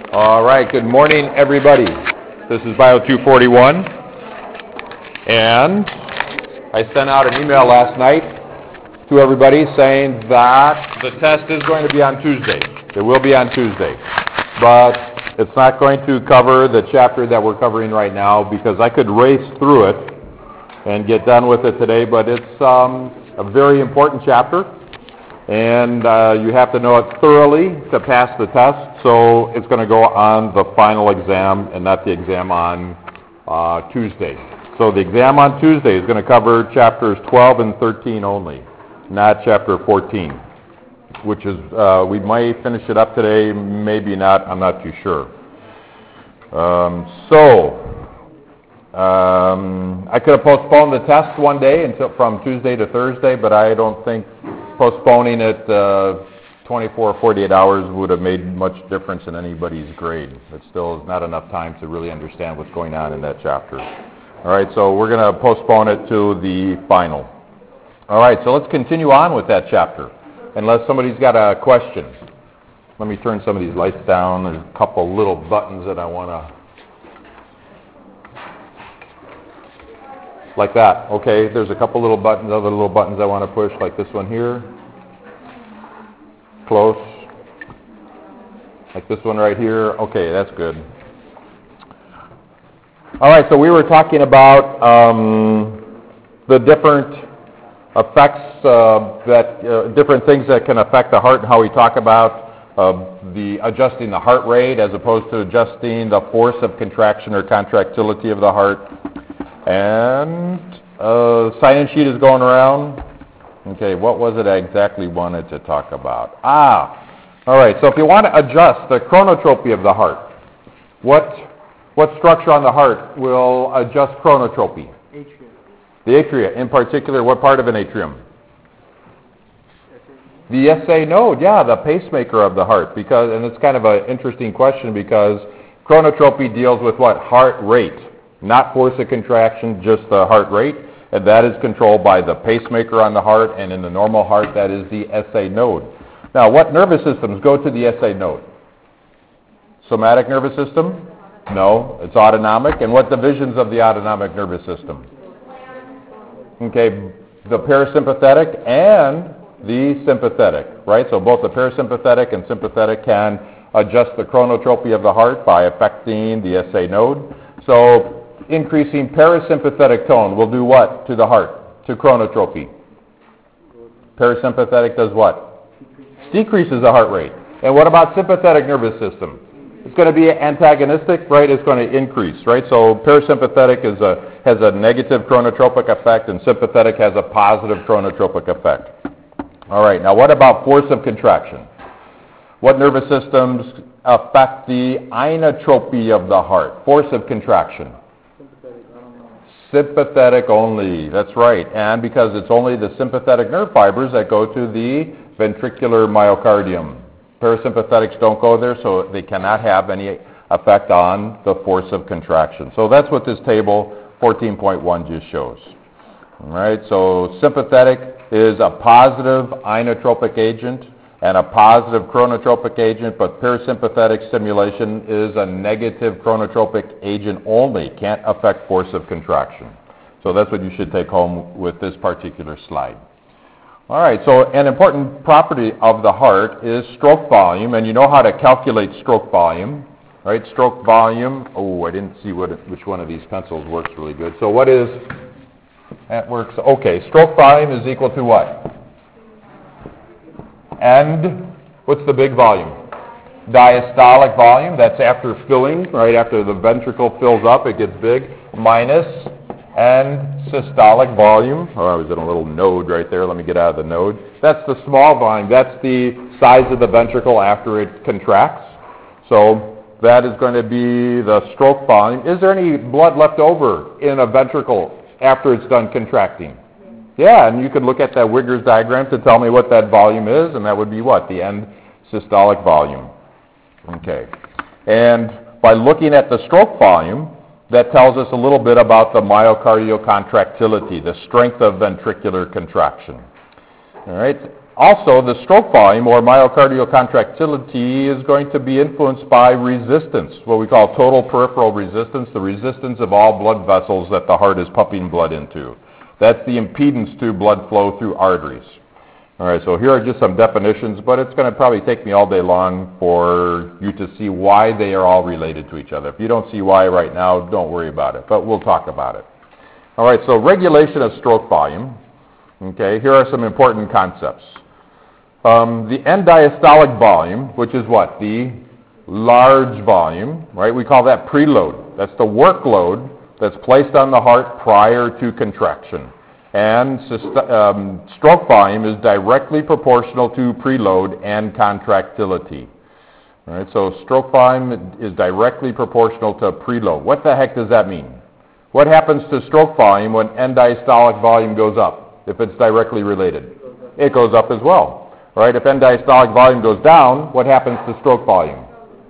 All right, good morning, everybody. This is Bio 241, and I sent out an email last night to everybody saying that the test is going to be on Tuesday. It will be on Tuesday, but it's not going to cover the chapter that we're covering right now because I could race through it and get done with it today, but it's a very important chapter, and you have to know it thoroughly to pass the test. So it's going to go on the final exam and not the exam on Tuesday. So the exam on Tuesday is going to cover chapters 12 and 13 only, not chapter 14, which is, we might finish it up today, maybe not, I'm not too sure. I could have postponed the test one day until from Tuesday to Thursday, but I don't think postponing it 24 or 48 hours would have made much difference in anybody's grade. It still is not enough time to really understand what's going on in that chapter. All right, so we're going to postpone it to the final. All right, so let's continue on with that chapter, unless somebody's got a question. Let me turn some of these lights down. There's a couple little buttons that I want to... Like that, okay? There's a couple little buttons, other little buttons I want to push, like this one here. Close. Like this one right here. Okay, that's good. All right, so we were talking about the different effects, different things that can affect the heart and how we talk about the adjusting the heart rate as opposed to adjusting the force of contraction or contractility of the heart. And sign-in sheet is going around. Okay, what was it I exactly wanted to talk about? All right, so if you want to adjust the chronotropy of the heart, what structure on the heart will adjust chronotropy? Atrium. The atria. In particular, what part of an atrium? The SA node, yeah, the pacemaker of the heart. And it's kind of an interesting question because chronotropy deals with what? Heart rate. Not force of contraction, just the heart rate, and that is controlled by the pacemaker on the heart, and in the normal heart, that is the SA node. Now, what nervous systems go to the SA node? Somatic nervous system? No, it's autonomic. And what divisions of the autonomic nervous system? Okay, the parasympathetic and the sympathetic, right? So both the parasympathetic and sympathetic can adjust the chronotropy of the heart by affecting the SA node. So increasing parasympathetic tone will do what to the heart, to chronotropy? Parasympathetic does what? Decreases the heart rate. And what about sympathetic nervous system? It's going to be antagonistic, right? It's going to increase, right? So parasympathetic has a negative chronotropic effect, and sympathetic has a positive chronotropic effect. All right, now what about force of contraction? What nervous systems affect the inotropy of the heart? Force of contraction. Sympathetic only, that's right. And because it's only the sympathetic nerve fibers that go to the ventricular myocardium. Parasympathetics don't go there, so they cannot have any effect on the force of contraction. So that's what this table 14.1 just shows. All right, so sympathetic is a positive inotropic agent and a positive chronotropic agent, but parasympathetic stimulation is a negative chronotropic agent only, can't affect force of contraction. So that's what you should take home with this particular slide. All right, so an important property of the heart is stroke volume, and you know how to calculate stroke volume, right? Stroke volume, I didn't see which one of these pencils works really good. So what is, that works, okay, stroke volume is equal to what? And what's the big volume? Diastolic volume, that's after filling, right? After the ventricle fills up, it gets big, minus and systolic volume. Oh, I was in a little node right there. Let me get out of the node. That's the small volume. That's the size of the ventricle after it contracts. So that is going to be the stroke volume. Is there any blood left over in a ventricle after it's done contracting? Yeah, and you could look at that Wigner's diagram to tell me what that volume is, and that would be what? The end systolic volume. Okay. And by looking at the stroke volume, that tells us a little bit about the myocardial contractility, the strength of ventricular contraction. All right. Also, the stroke volume or myocardial contractility is going to be influenced by resistance, what we call total peripheral resistance, the resistance of all blood vessels that the heart is pumping blood into. That's the impedance to blood flow through arteries. All right, so here are just some definitions, but it's going to probably take me all day long for you to see why they are all related to each other. If you don't see why right now, don't worry about it, but we'll talk about it. All right, so regulation of stroke volume. Okay, here are some important concepts. The end diastolic volume, which is what? The large volume, right? We call that preload. That's the workload that's placed on the heart prior to contraction. And stroke volume is directly proportional to preload and contractility. All right, so stroke volume is directly proportional to preload. What the heck does that mean? What happens to stroke volume when end diastolic volume goes up, if it's directly related? It goes up as well. Right? If end diastolic volume goes down, what happens to stroke volume?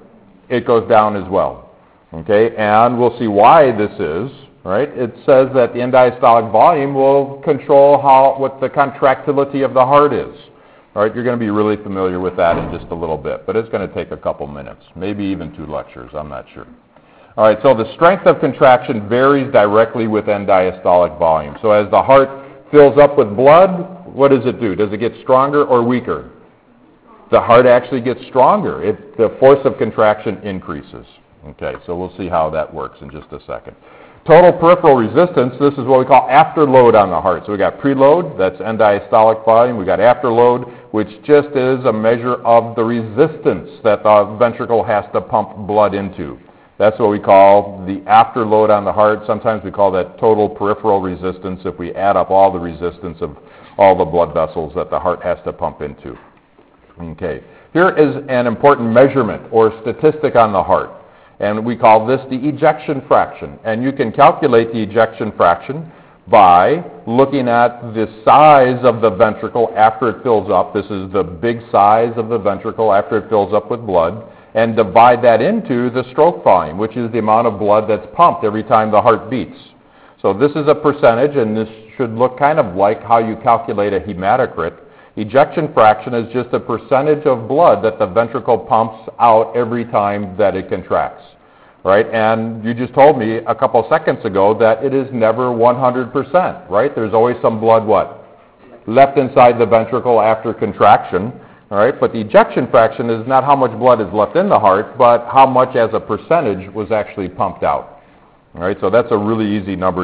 It goes down as well. Okay, and we'll see why this is. Right? It says that the end diastolic volume will control what the contractility of the heart is. All right, you're going to be really familiar with that in just a little bit, but it's going to take a couple minutes, maybe even 2 lectures, I'm not sure. All right, so the strength of contraction varies directly with end diastolic volume. So as the heart fills up with blood, what does it do? Does it get stronger or weaker? The heart actually gets stronger if the force of contraction increases. Okay, so we'll see how that works in just a second. Total peripheral resistance, this is what we call afterload on the heart. So we got preload, that's end diastolic volume. We got afterload, which just is a measure of the resistance that the ventricle has to pump blood into. That's what we call the afterload on the heart. Sometimes we call that total peripheral resistance if we add up all the resistance of all the blood vessels that the heart has to pump into. Okay, here is an important measurement or statistic on the heart, and we call this the ejection fraction. And you can calculate the ejection fraction by looking at the size of the ventricle after it fills up. This is the big size of the ventricle after it fills up with blood, and divide that into the stroke volume, which is the amount of blood that's pumped every time the heart beats. So this is a percentage, and this should look kind of like how you calculate a hematocrit. Ejection fraction is just a percentage of blood that the ventricle pumps out every time that it contracts, right? And you just told me a couple seconds ago that it is never 100%, right? There's always some blood, what? Left inside the ventricle after contraction, all right? But the ejection fraction is not how much blood is left in the heart, but how much as a percentage was actually pumped out, all right? So that's a really easy number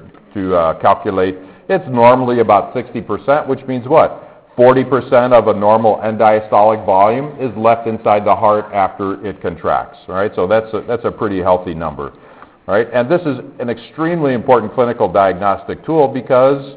to calculate. It's normally about 60%, which means what? 40% of a normal end diastolic volume is left inside the heart after it contracts. Right? So that's a pretty healthy number. Right? And this is an extremely important clinical diagnostic tool because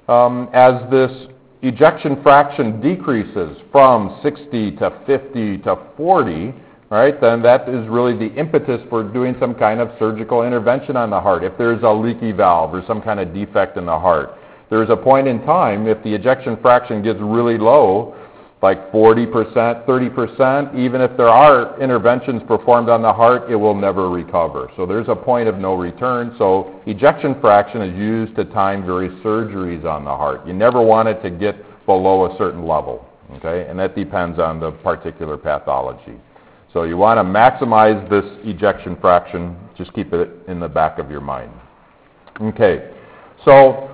as this ejection fraction decreases from 60 to 50 to 40, right, then that is really the impetus for doing some kind of surgical intervention on the heart. If there's a leaky valve or some kind of defect in the heart, there's a point in time if the ejection fraction gets really low, like 40%, 30%, even if there are interventions performed on the heart, it will never recover. So there's a point of no return. So ejection fraction is used to time various surgeries on the heart. You never want it to get below a certain level, okay? And that depends on the particular pathology. So you want to maximize this ejection fraction. Just keep it in the back of your mind. Okay, so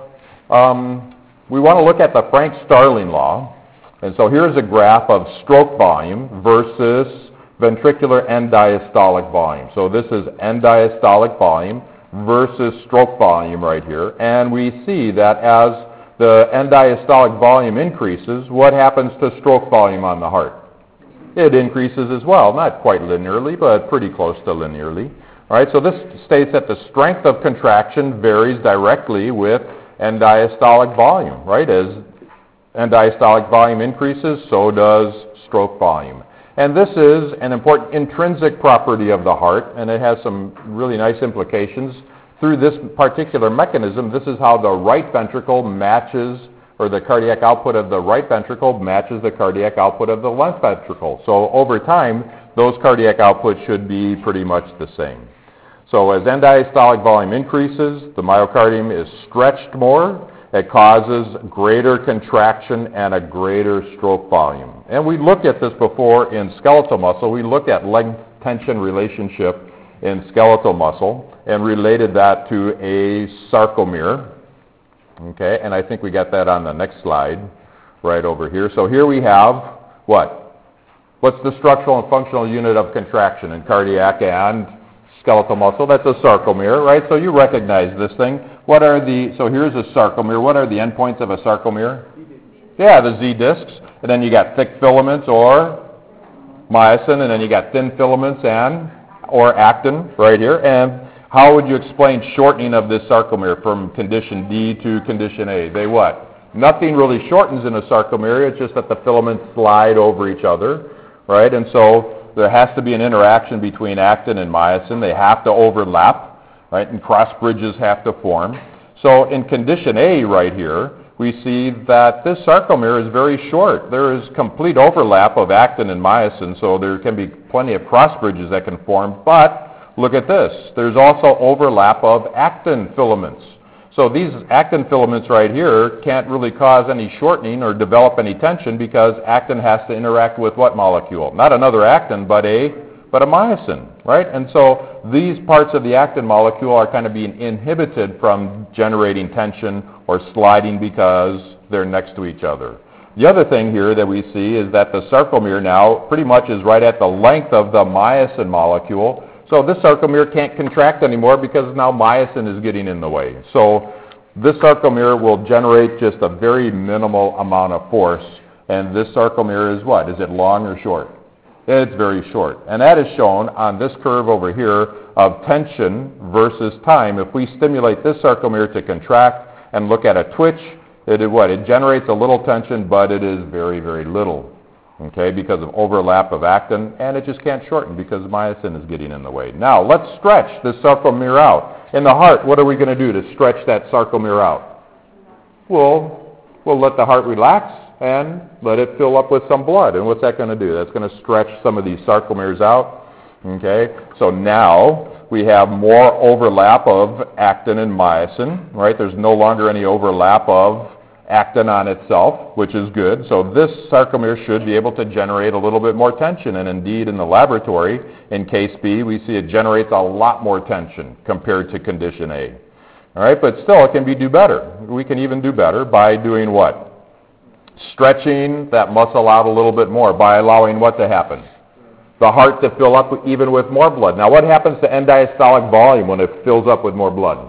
we want to look at the Frank-Starling law. And so here's a graph of stroke volume versus ventricular end diastolic volume. So this is end diastolic volume versus stroke volume right here. And we see that as the end diastolic volume increases, what happens to stroke volume on the heart? It increases as well. Not quite linearly, but pretty close to linearly. All right, so this states that the strength of contraction varies directly with end diastolic volume, right? As end diastolic volume increases, so does stroke volume. And this is an important intrinsic property of the heart, and it has some really nice implications. Through this particular mechanism, this is how the right ventricle matches, or the cardiac output of the right ventricle matches the cardiac output of the left ventricle. So over time, those cardiac outputs should be pretty much the same. So as end diastolic volume increases, the myocardium is stretched more, it causes greater contraction and a greater stroke volume. And we looked at this before in skeletal muscle. We looked at length-tension relationship in skeletal muscle and related that to a sarcomere. Okay, and I think we got that on the next slide right over here. So here we have what? What's the structural and functional unit of contraction in cardiac and skeletal muscle? That's a sarcomere, right? So you recognize this thing. So here's a sarcomere. What are the endpoints of a sarcomere? Yeah, the Z discs. And then you got thick filaments or myosin, and then you got thin filaments or actin right here. And how would you explain shortening of this sarcomere from condition D to condition A? They what? Nothing really shortens in a sarcomere. It's just that the filaments slide over each other, right? And so there has to be an interaction between actin and myosin. They have to overlap, right? And cross bridges have to form. So in condition A right here, we see that this sarcomere is very short. There is complete overlap of actin and myosin, so there can be plenty of cross bridges that can form, but look at this. There's also overlap of actin filaments. So these actin filaments right here can't really cause any shortening or develop any tension because actin has to interact with what molecule? Not another actin, but a myosin, right? And so these parts of the actin molecule are kind of being inhibited from generating tension or sliding because they're next to each other. The other thing here that we see is that the sarcomere now pretty much is right at the length of the myosin molecule. So this sarcomere can't contract anymore because now myosin is getting in the way. So this sarcomere will generate just a very minimal amount of force. And this sarcomere is what? Is it long or short? It's very short. And that is shown on this curve over here of tension versus time. If we stimulate this sarcomere to contract and look at a twitch, it generates a little tension, but it is very, very little. Okay, because of overlap of actin, and it just can't shorten because myosin is getting in the way. Now, let's stretch this sarcomere out. In the heart, what are we going to do to stretch that sarcomere out? We'll let the heart relax and let it fill up with some blood. And what's that going to do? That's going to stretch some of these sarcomeres out. Okay, so now we have more overlap of actin and myosin, right? There's no longer any overlap of actin on itself, which is good. So this sarcomere should be able to generate a little bit more tension. And indeed, in the laboratory, in case B, we see it generates a lot more tension compared to condition A. All right, but still, it can do better. We can even do better by doing what? Stretching that muscle out a little bit more by allowing what to happen? The heart to fill up even with more blood. Now, what happens to end diastolic volume when it fills up with more blood?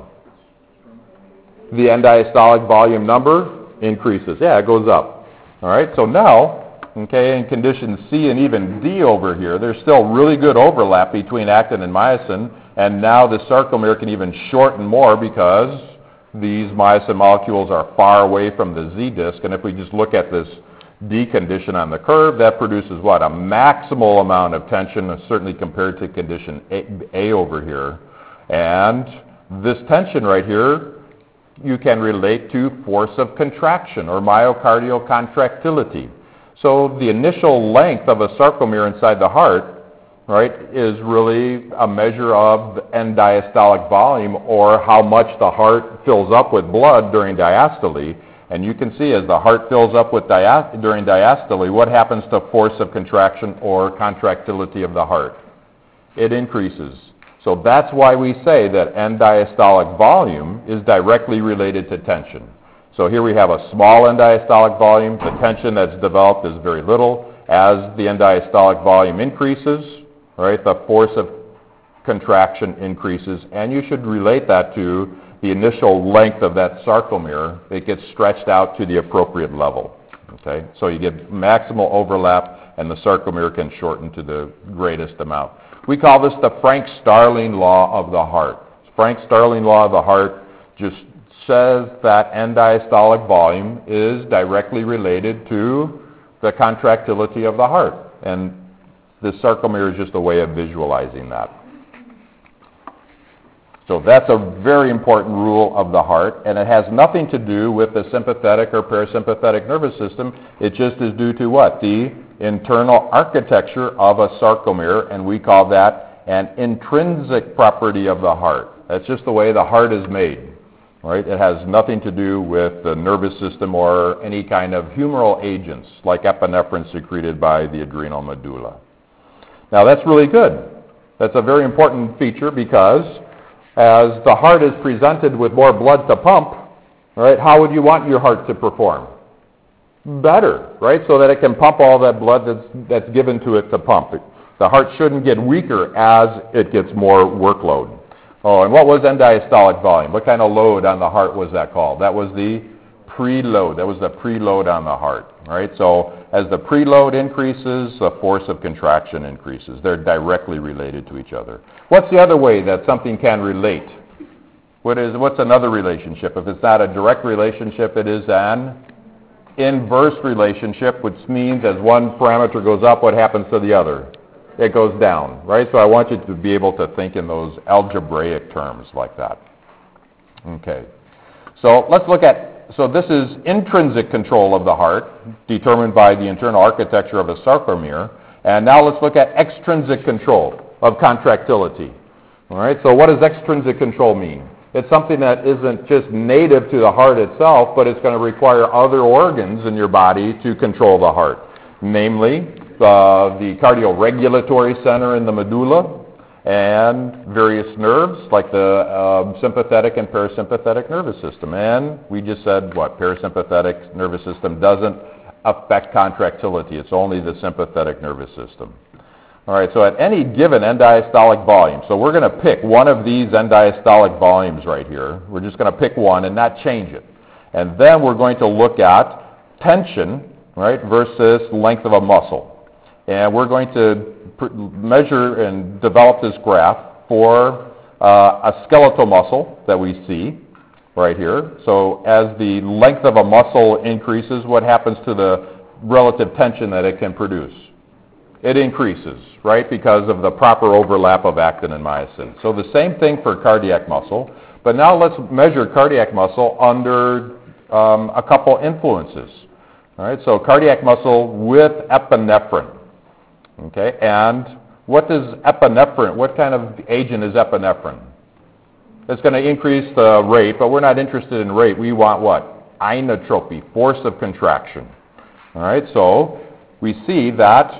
The end diastolic volume number increases. Yeah, it goes up. All right, so now, okay, in condition C and even D over here, there's still really good overlap between actin and myosin, and now the sarcomere can even shorten more because these myosin molecules are far away from the Z disc, and if we just look at this D condition on the curve, that produces what? A maximal amount of tension, certainly compared to condition A over here. And this tension right here you can relate to force of contraction or myocardial contractility. So the initial length of a sarcomere inside the heart, right, is really a measure of end diastolic volume or how much the heart fills up with blood during diastole. And you can see as the heart fills up with during diastole, what happens to force of contraction or contractility of the heart? It increases. So that's why we say that end diastolic volume is directly related to tension. So here we have a small end diastolic volume. The tension that's developed is very little. As the end diastolic volume increases, right, the force of contraction increases, and you should relate that to the initial length of that sarcomere. It gets stretched out to the appropriate level. Okay, so you get maximal overlap, and the sarcomere can shorten to the greatest amount. We call this the Frank-Starling law of the heart. Frank-Starling law of the heart just says that end diastolic volume is directly related to the contractility of the heart. And the sarcomere is just a way of visualizing that. So that's a very important rule of the heart, and it has nothing to do with the sympathetic or parasympathetic nervous system. It just is due to what? The internal architecture of a sarcomere, and we call that an intrinsic property of the heart. That's just the way the heart is made. right? It has nothing to do with the nervous system or any kind of humoral agents like epinephrine secreted by the adrenal medulla. Now that's really good. That's a very important feature because as the heart is presented with more blood to pump, right, how would you want your heart to perform? Better, right, so that it can pump all that blood that's given to it to pump. The heart shouldn't get weaker as it gets more workload. Oh, and what was end-diastolic volume? What kind of load on the heart was that called? That was the preload. That was the preload on the heart, right? So as the preload increases, the force of contraction increases. They're directly related to each other. What's the other way that something can relate? What's another relationship? If it's not a direct relationship, it is an inverse relationship, which means as one parameter goes up, what happens to the other? It goes down, right? So I want you to be able to think in those algebraic terms like that. Okay. So let's look at, so this is intrinsic control of the heart, determined by the internal architecture of a sarcomere. And now let's look at extrinsic control of contractility. All right, so what does extrinsic control mean? It's something that isn't just native to the heart itself, but it's going to require other organs in your body to control the heart, namely the cardioregulatory center in the medulla and various nerves like the sympathetic and parasympathetic nervous system. And we just said, what, parasympathetic nervous system doesn't affect contractility. It's only the sympathetic nervous system. All right, so at any given end-diastolic volume, so we're going to pick one of these end-diastolic volumes right here. We're just going to pick one and not change it. And then we're going to look at tension, right, versus length of a muscle. And we're going to measure and develop this graph for a skeletal muscle that we see right here. So as the length of a muscle increases, what happens to the relative tension that it can produce? It increases, right, because of the proper overlap of actin and myosin. So the same thing for cardiac muscle, but now let's measure cardiac muscle under a couple influences. All right, so cardiac muscle with epinephrine. Okay, and what does epinephrine, what kind of agent is epinephrine? It's going to increase the rate, but we're not interested in rate. We want what? Inotropy, force of contraction. All right, so we see that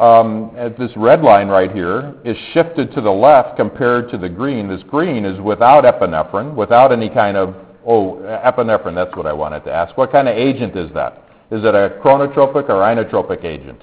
this red line right here is shifted to the left compared to the green. This green is without epinephrine, without any kind of, epinephrine, that's what I wanted to ask. What kind of agent is that? Is it a chronotropic or inotropic agent?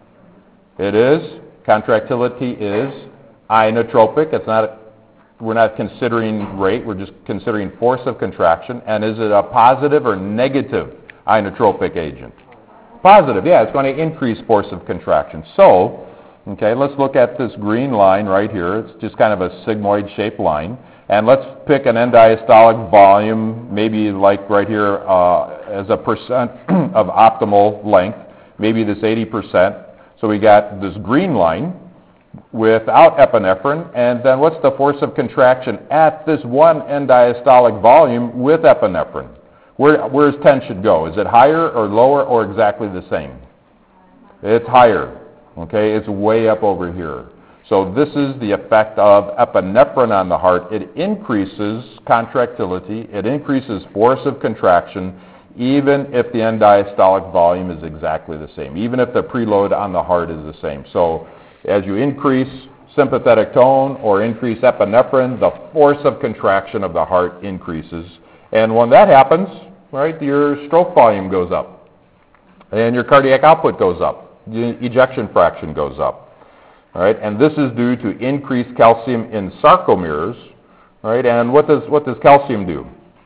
It is. Contractility is inotropic. It's not, we're not considering rate, we're just considering force of contraction. And is it a positive or negative inotropic agent? Positive, yeah, it's going to increase force of contraction. So, okay, let's look at this green line right here. It's just kind of a sigmoid-shaped line. And let's pick an end-diastolic volume, maybe like right here as a percent of optimal length, maybe this 80%. So we got this green line without epinephrine, and then what's the force of contraction at this one end-diastolic volume with epinephrine? Where does tension go? Is it higher or lower or exactly the same? It's higher. Okay, it's way up over here. So this is the effect of epinephrine on the heart. It increases contractility. It increases force of contraction, even if the end-diastolic volume is exactly the same, even if the preload on the heart is the same. So as you increase sympathetic tone or increase epinephrine, the force of contraction of the heart increases. And when that happens, right, your stroke volume goes up, and your cardiac output goes up, the ejection fraction goes up, right? And this is due to increased calcium in sarcomeres, right? And what does calcium do?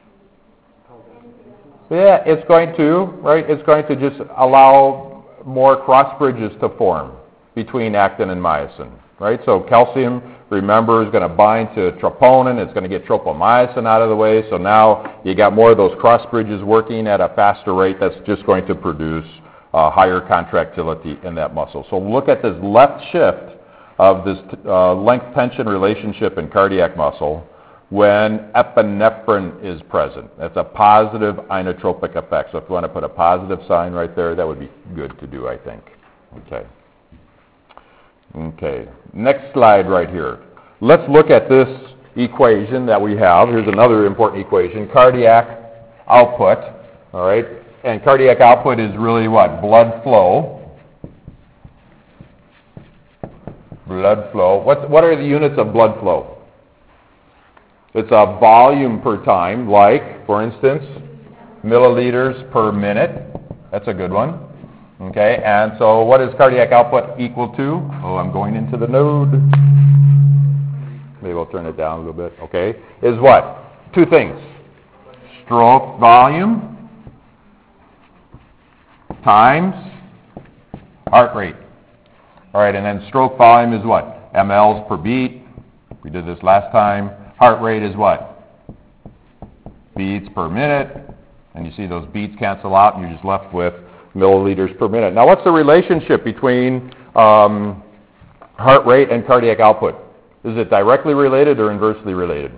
Yeah, it's going to just allow more cross bridges to form between actin and myosin, right? So calcium, remember, is going to bind to troponin. It's going to get tropomyosin out of the way. So now you got more of those cross bridges working at a faster rate. That's just going to produce higher contractility in that muscle. So look at this left shift of this length-tension relationship in cardiac muscle when epinephrine is present. That's a positive inotropic effect. So if you want to put a positive sign right there, that would be good to do, I think. Okay. Okay, next slide right here. Let's look at this equation that we have. Here's another important equation, cardiac output, all right? And cardiac output is really what? Blood flow. Blood flow. What are the units of blood flow? It's a volume per time, like, for instance, milliliters per minute. That's a good one. Okay, and so what is cardiac output equal to? Oh, I'm going into the node. Maybe I'll turn it down a little bit. Okay, is what? Two things. Stroke volume times heart rate. All right, and then stroke volume is what? mLs per beat. We did this last time. Heart rate is what? Beats per minute. And you see those beats cancel out, and you're just left with milliliters per minute. Now, what's the relationship between heart rate and cardiac output? Is it directly related or inversely related?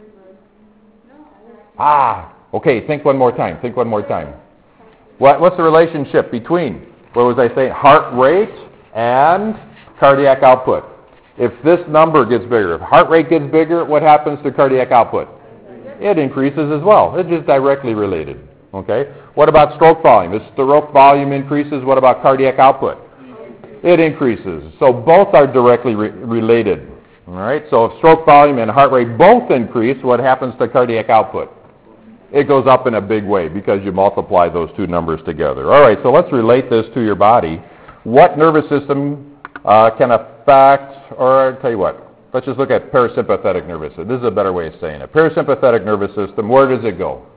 Okay, think one more time. Think one more time. What's the relationship between, what was I saying, heart rate and cardiac output? If this number gets bigger, if heart rate gets bigger, what happens to cardiac output? It increases as well. It's just directly related. Okay? What about stroke volume? If stroke volume increases, what about cardiac output? It increases. So both are directly related. All right? So if stroke volume and heart rate both increase, what happens to cardiac output? It goes up in a big way because you multiply those two numbers together. All right, so let's relate this to your body. What nervous system can affect, or I'll tell you what, let's just look at parasympathetic nervous system. This is a better way of saying it. Parasympathetic nervous system, where does it go?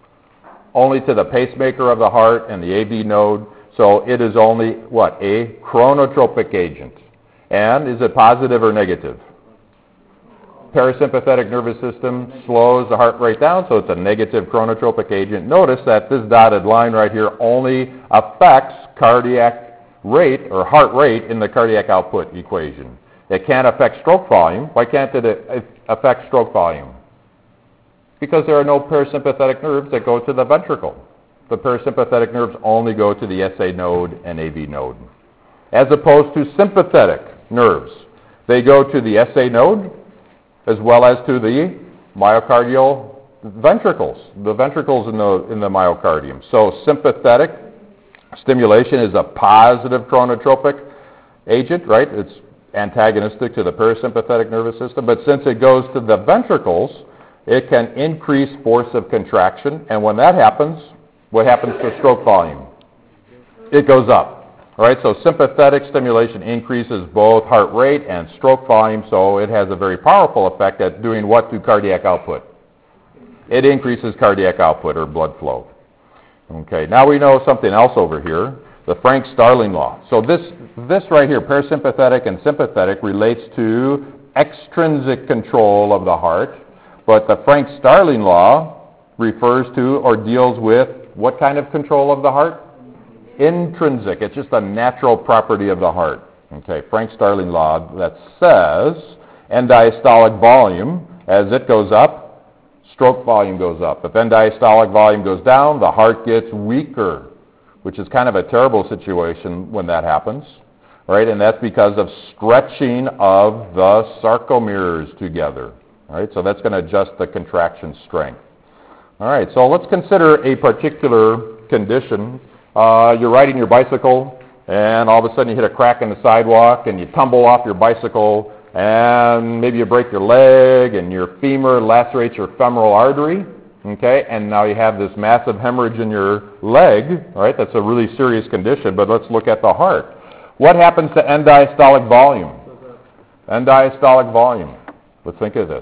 Only to the pacemaker of the heart and the AV node. So it is only, what, a chronotropic agent. And is it positive or negative? Parasympathetic nervous system slows the heart rate down, so it's a negative chronotropic agent. Notice that this dotted line right here only affects cardiac rate or heart rate in the cardiac output equation. It can't affect stroke volume. Why can't it affect stroke volume? Because there are no parasympathetic nerves that go to the ventricle. The parasympathetic nerves only go to the SA node and AV node. As opposed to sympathetic nerves. They go to the SA node as well as to the myocardial ventricles, the ventricles in the myocardium. So sympathetic stimulation is a positive chronotropic agent, right? It's antagonistic to the parasympathetic nervous system, but since it goes to the ventricles, it can increase force of contraction, and when that happens, what happens to stroke volume? It goes up. All right, so sympathetic stimulation increases both heart rate and stroke volume, so it has a very powerful effect at doing what to cardiac output? It increases cardiac output or blood flow. Okay, now we know something else over here, the Frank-Starling law. So this right here, parasympathetic and sympathetic, relates to extrinsic control of the heart, but the Frank-Starling law refers to or deals with what kind of control of the heart? Intrinsic. It's just a natural property of the heart. Okay, Frank-Starling law that says end-diastolic volume, as it goes up, stroke volume goes up. If end-diastolic volume goes down, the heart gets weaker, which is kind of a terrible situation when that happens, right? And that's because of stretching of the sarcomeres together, right? So that's going to adjust the contraction strength. All right, so let's consider a particular condition. You're riding your bicycle, and all of a sudden you hit a crack in the sidewalk, and you tumble off your bicycle, and maybe you break your leg, and your femur lacerates your femoral artery, okay? And now you have this massive hemorrhage in your leg, all right? That's a really serious condition, but let's look at the heart. What happens to end-diastolic volume? End-diastolic volume. Let's think of this.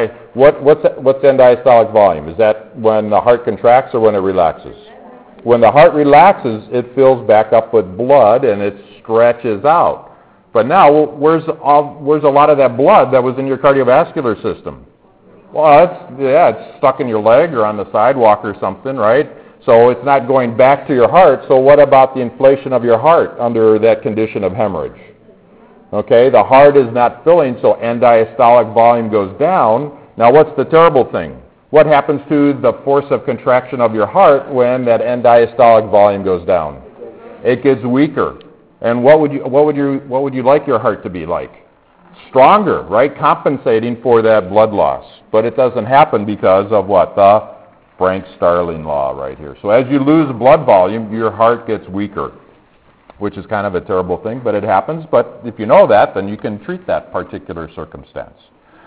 What's end-diastolic volume? Is that when the heart contracts or when it relaxes? When the heart relaxes, it fills back up with blood and it stretches out. But now, where's a lot of that blood that was in your cardiovascular system? Well, it's stuck in your leg or on the sidewalk or something, right? So it's not going back to your heart. So what about the inflation of your heart under that condition of hemorrhage? Okay, the heart is not filling, so end-diastolic volume goes down. Now, what's the terrible thing? What happens to the force of contraction of your heart when that end-diastolic volume goes down? It gets weaker. And what would you like your heart to be like? stronger, right? Compensating for that blood loss. But it doesn't happen because of what? The Frank-Starling law right here. So as you lose blood volume, your heart gets weaker, which is kind of a terrible thing, but it happens. But if you know that, then you can treat that particular circumstance.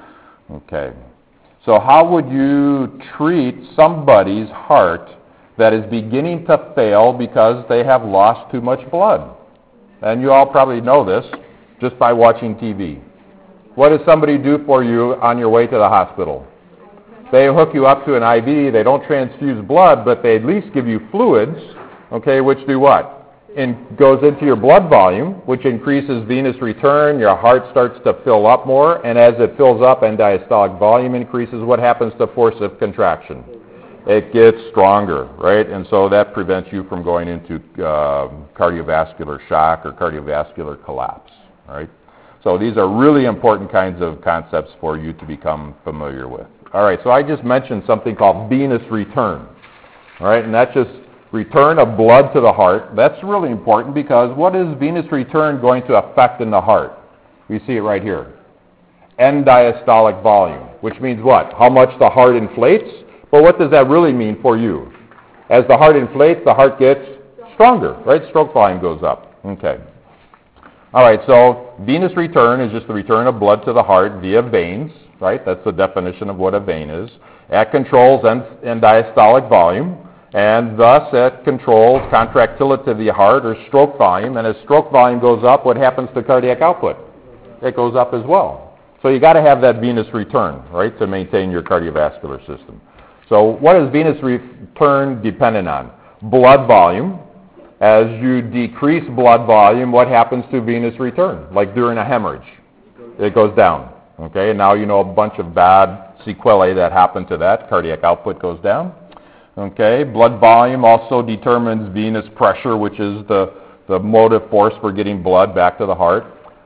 Okay. So how would you treat somebody's heart that is beginning to fail because they have lost too much blood? And you all probably know this just by watching TV. What does somebody do for you on your way to the hospital? They hook you up to an IV. They don't transfuse blood, but they at least give you fluids, okay, which do what? Goes into your blood volume, which increases venous return. Your heart starts to fill up more, and as it fills up and diastolic volume increases, what happens to force of contraction? It gets stronger, right? And so that prevents you from going into cardiovascular shock or cardiovascular collapse, right? So these are really important kinds of concepts for you to become familiar with. All right, so I just mentioned something called venous return, all right? And that's just return of blood to the heart. That's really important because what is venous return going to affect in the heart? We see it right here. End diastolic volume, which means what? How much the heart inflates. But what does that really mean for you? As the heart inflates, the heart gets stronger, right? Stroke volume goes up. Okay. All right, so venous return is just the return of blood to the heart via veins, right? That's the definition of what a vein is. That controls end diastolic volume. And thus it controls contractility of the heart or stroke volume. And as stroke volume goes up, what happens to cardiac output? It goes up as well. So you got to have that venous return, right, to maintain your cardiovascular system. So what is venous return dependent on? Blood volume. As you decrease blood volume, what happens to venous return? Like during a hemorrhage, it goes down. Okay, and now you know a bunch of bad sequelae that happen to that. Cardiac output goes down. Okay, blood volume also determines venous pressure, which is the motive force for getting blood back to the heart.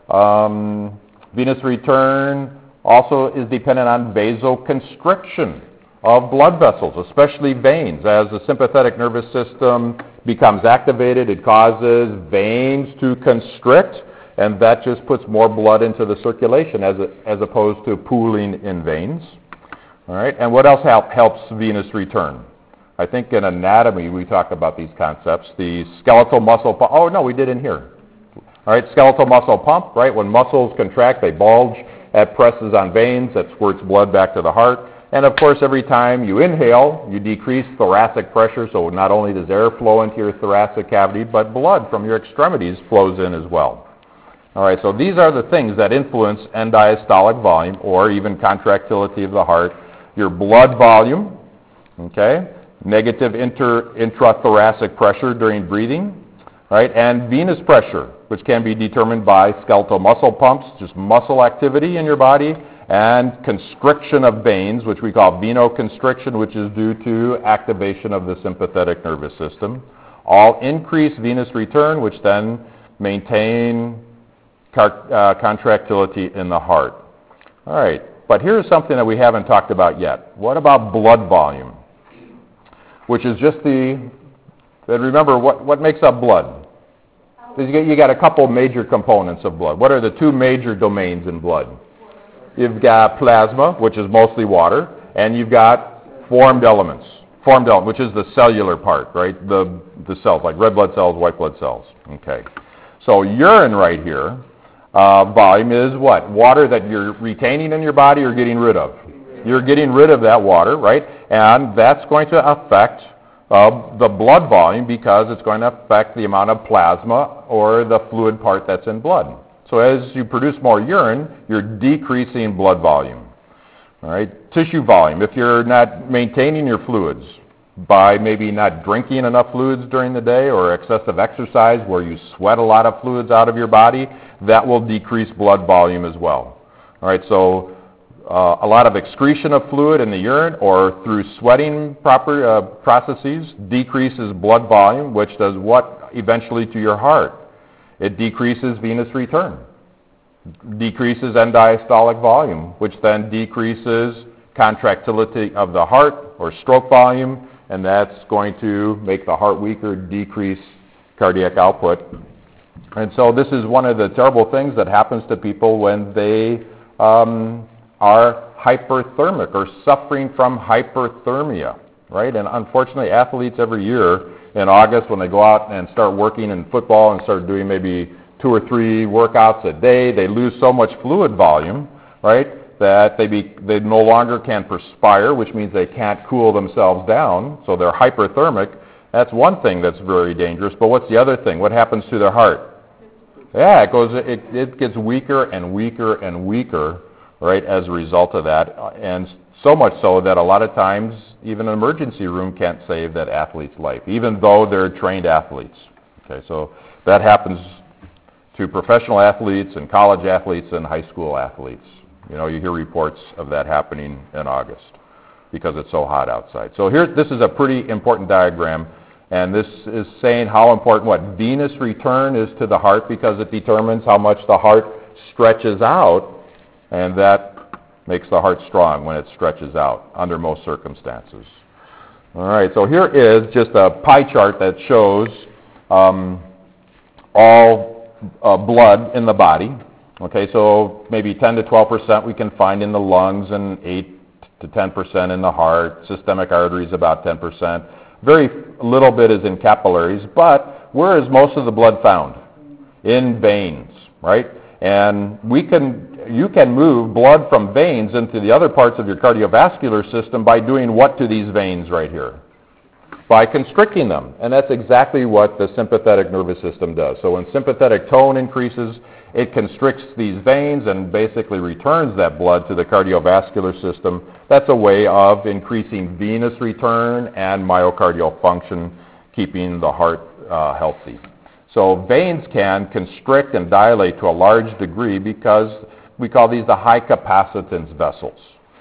Venous return also is dependent on vasoconstriction of blood vessels, especially veins. As the sympathetic nervous system becomes activated, it causes veins to constrict, and that just puts more blood into the circulation as opposed to pooling in veins. All right, and what else helps venous return? I think in anatomy we talk about these concepts. The skeletal muscle pump. Oh, no, we did in here. All right, skeletal muscle pump, right? When muscles contract, they bulge. That presses on veins. That squirts blood back to the heart. And, of course, every time you inhale, you decrease thoracic pressure, so not only does air flow into your thoracic cavity, but blood from your extremities flows in as well. All right, so these are the things that influence end diastolic volume or even contractility of the heart. Your blood volume, okay? Negative intrathoracic pressure during breathing, right? And venous pressure, which can be determined by skeletal muscle pumps, just muscle activity in your body, and constriction of veins, which we call venoconstriction, which is due to activation of the sympathetic nervous system. All increase venous return, which then maintain contractility in the heart. All right, but here's something that we haven't talked about yet. What about blood volume? Which is just remember, what makes up blood? You got a couple major components of blood. What are the two major domains in blood? You've got plasma, which is mostly water, and you've got formed elements, which is the cellular part, right? The cells, like red blood cells, white blood cells. Okay. So urine right here, volume is what? Water that you're retaining in your body or getting rid of? You're getting rid of that water, right? And that's going to affect the blood volume because it's going to affect the amount of plasma or the fluid part that's in blood. So as you produce more urine, you're decreasing blood volume. All right? Tissue volume. If you're not maintaining your fluids by maybe not drinking enough fluids during the day or excessive exercise where you sweat a lot of fluids out of your body, that will decrease blood volume as well. All right, so a lot of excretion of fluid in the urine or through sweating processes decreases blood volume, which does what eventually to your heart? It decreases venous return, decreases end diastolic volume, which then decreases contractility of the heart or stroke volume, and that's going to make the heart weaker, decrease cardiac output, And so this is one of the terrible things that happens to people when they are hyperthermic or suffering from hyperthermia, right? And unfortunately, athletes every year in August, when they go out and start working in football and start doing maybe 2 or 3 workouts a day, they lose so much fluid volume, right, that they no longer can perspire, which means they can't cool themselves down, so they're hyperthermic. That's one thing that's very dangerous. But what's the other thing? What happens to their heart? Yeah, it gets weaker and weaker and weaker, right, as a result of that, and so much so that a lot of times even an emergency room can't save that athlete's life, even though they're trained athletes. Okay, so that happens to professional athletes and college athletes and high school athletes. You know, you hear reports of that happening in August because it's so hot outside. So this is a pretty important diagram. And this is saying how important what venous return is to the heart, because it determines how much the heart stretches out, and that makes the heart strong when it stretches out under most circumstances. All right, so here is just a pie chart that shows all blood in the body. Okay, so maybe 10 to 12% we can find in the lungs and 8 to 10% in the heart. Systemic arteries about 10%. Very little bit is in capillaries, but where is most of the blood found? In veins, right? And you can move blood from veins into the other parts of your cardiovascular system by doing what to these veins right here? By constricting them. And that's exactly what the sympathetic nervous system does. So when sympathetic tone increases, it constricts these veins and basically returns that blood to the cardiovascular system. That's a way of increasing venous return and myocardial function, keeping the heart healthy. So veins can constrict and dilate to a large degree because we call these the high capacitance vessels.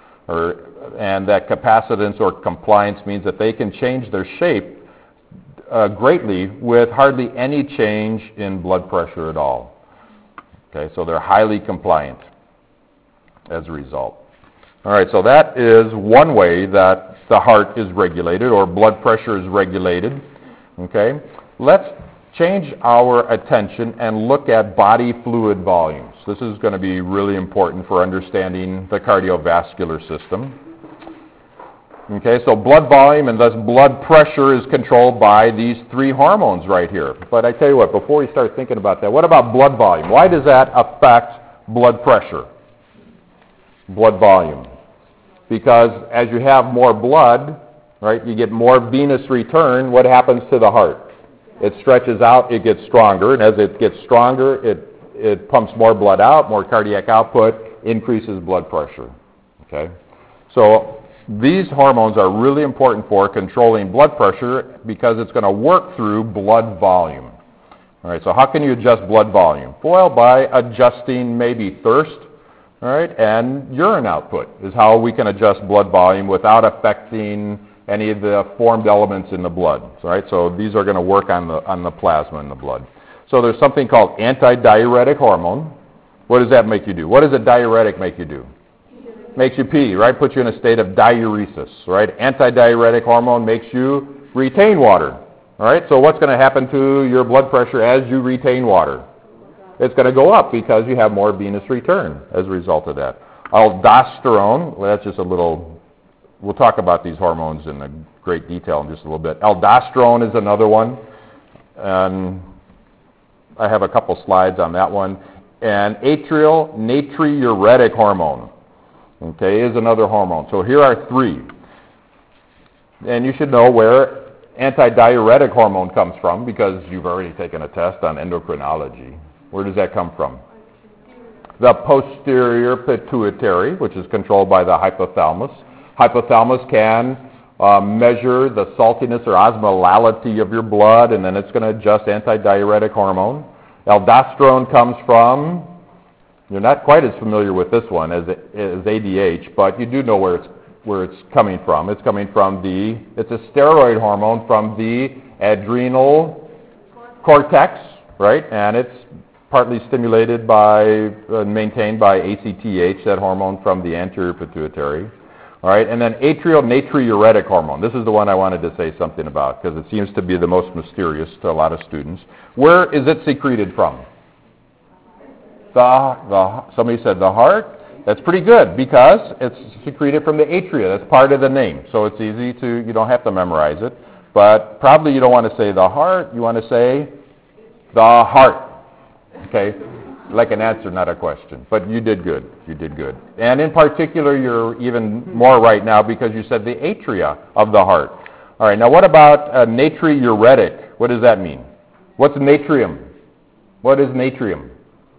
And that capacitance or compliance means that they can change their shape greatly with hardly any change in blood pressure at all. Okay, so they're highly compliant as a result. All right, so that is one way that the heart is regulated or blood pressure is regulated. Okay, let's change our attention and look at body fluid volumes. This is going to be really important for understanding the cardiovascular system. Okay, so blood volume and thus blood pressure is controlled by these 3 hormones right here. But I tell you what, before we start thinking about that, what about blood volume? Why does that affect blood pressure? Blood volume. Because as you have more blood, right, you get more venous return. What happens to the heart? It stretches out, it gets stronger, and as it gets stronger, it pumps more blood out, more cardiac output, increases blood pressure. Okay? So these hormones are really important for controlling blood pressure because it's going to work through blood volume. All right, so how can you adjust blood volume? Well, by adjusting maybe thirst, all right, and urine output is how we can adjust blood volume without affecting any of the formed elements in the blood. All right, so these are going to work on the plasma in the blood. So there's something called antidiuretic hormone. What does that make you do? What does a diuretic make you do? Makes you pee, right? Puts you in a state of diuresis, right? Antidiuretic hormone makes you retain water, all right? So what's going to happen to your blood pressure as you retain water? It's going to go up because you have more venous return as a result of that. Aldosterone, well, that's just a little, we'll talk about these hormones in great detail in just a little bit. Aldosterone is another one, and I have a couple slides on that one. And atrial natriuretic hormone. Okay, is another hormone. So here are 3. And you should know where antidiuretic hormone comes from because you've already taken a test on endocrinology. Where does that come from? The posterior pituitary, which is controlled by the hypothalamus. Hypothalamus can measure the saltiness or osmolality of your blood, and then it's going to adjust antidiuretic hormone. Aldosterone comes from, you're not quite as familiar with this one as ADH, but you do know where it's coming from. It's coming from it's a steroid hormone from the adrenal cortex, right? And it's partly stimulated by, maintained by ACTH, that hormone from the anterior pituitary. All right, and then atrial natriuretic hormone. This is the one I wanted to say something about because it seems to be the most mysterious to a lot of students. Where is it secreted from? Somebody said the heart. That's pretty good because it's secreted from the atria. That's part of the name. So it's easy to, you don't have to memorize it. But probably you don't want to say the heart. You want to say the heart. Okay? Like an answer, not a question. But you did good. You did good. And in particular, you're even more right now because you said the atria of the heart. All right, now what about natriuretic? What does that mean? What's natrium? What is natrium?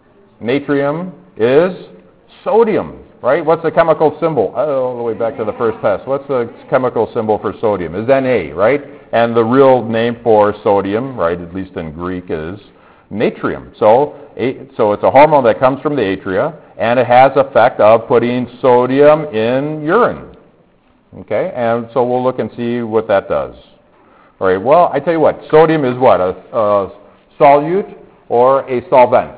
Natrium is sodium, right? What's the chemical symbol? Oh, all the way back to the first test. What's the chemical symbol for sodium? Is Na, right? And the real name for sodium, right, at least in Greek, is natrium. So it's a hormone that comes from the atria, and it has effect of putting sodium in urine. Okay, and so we'll look and see what that does. All right, well, I tell you what, sodium is what? A solute or a solvent?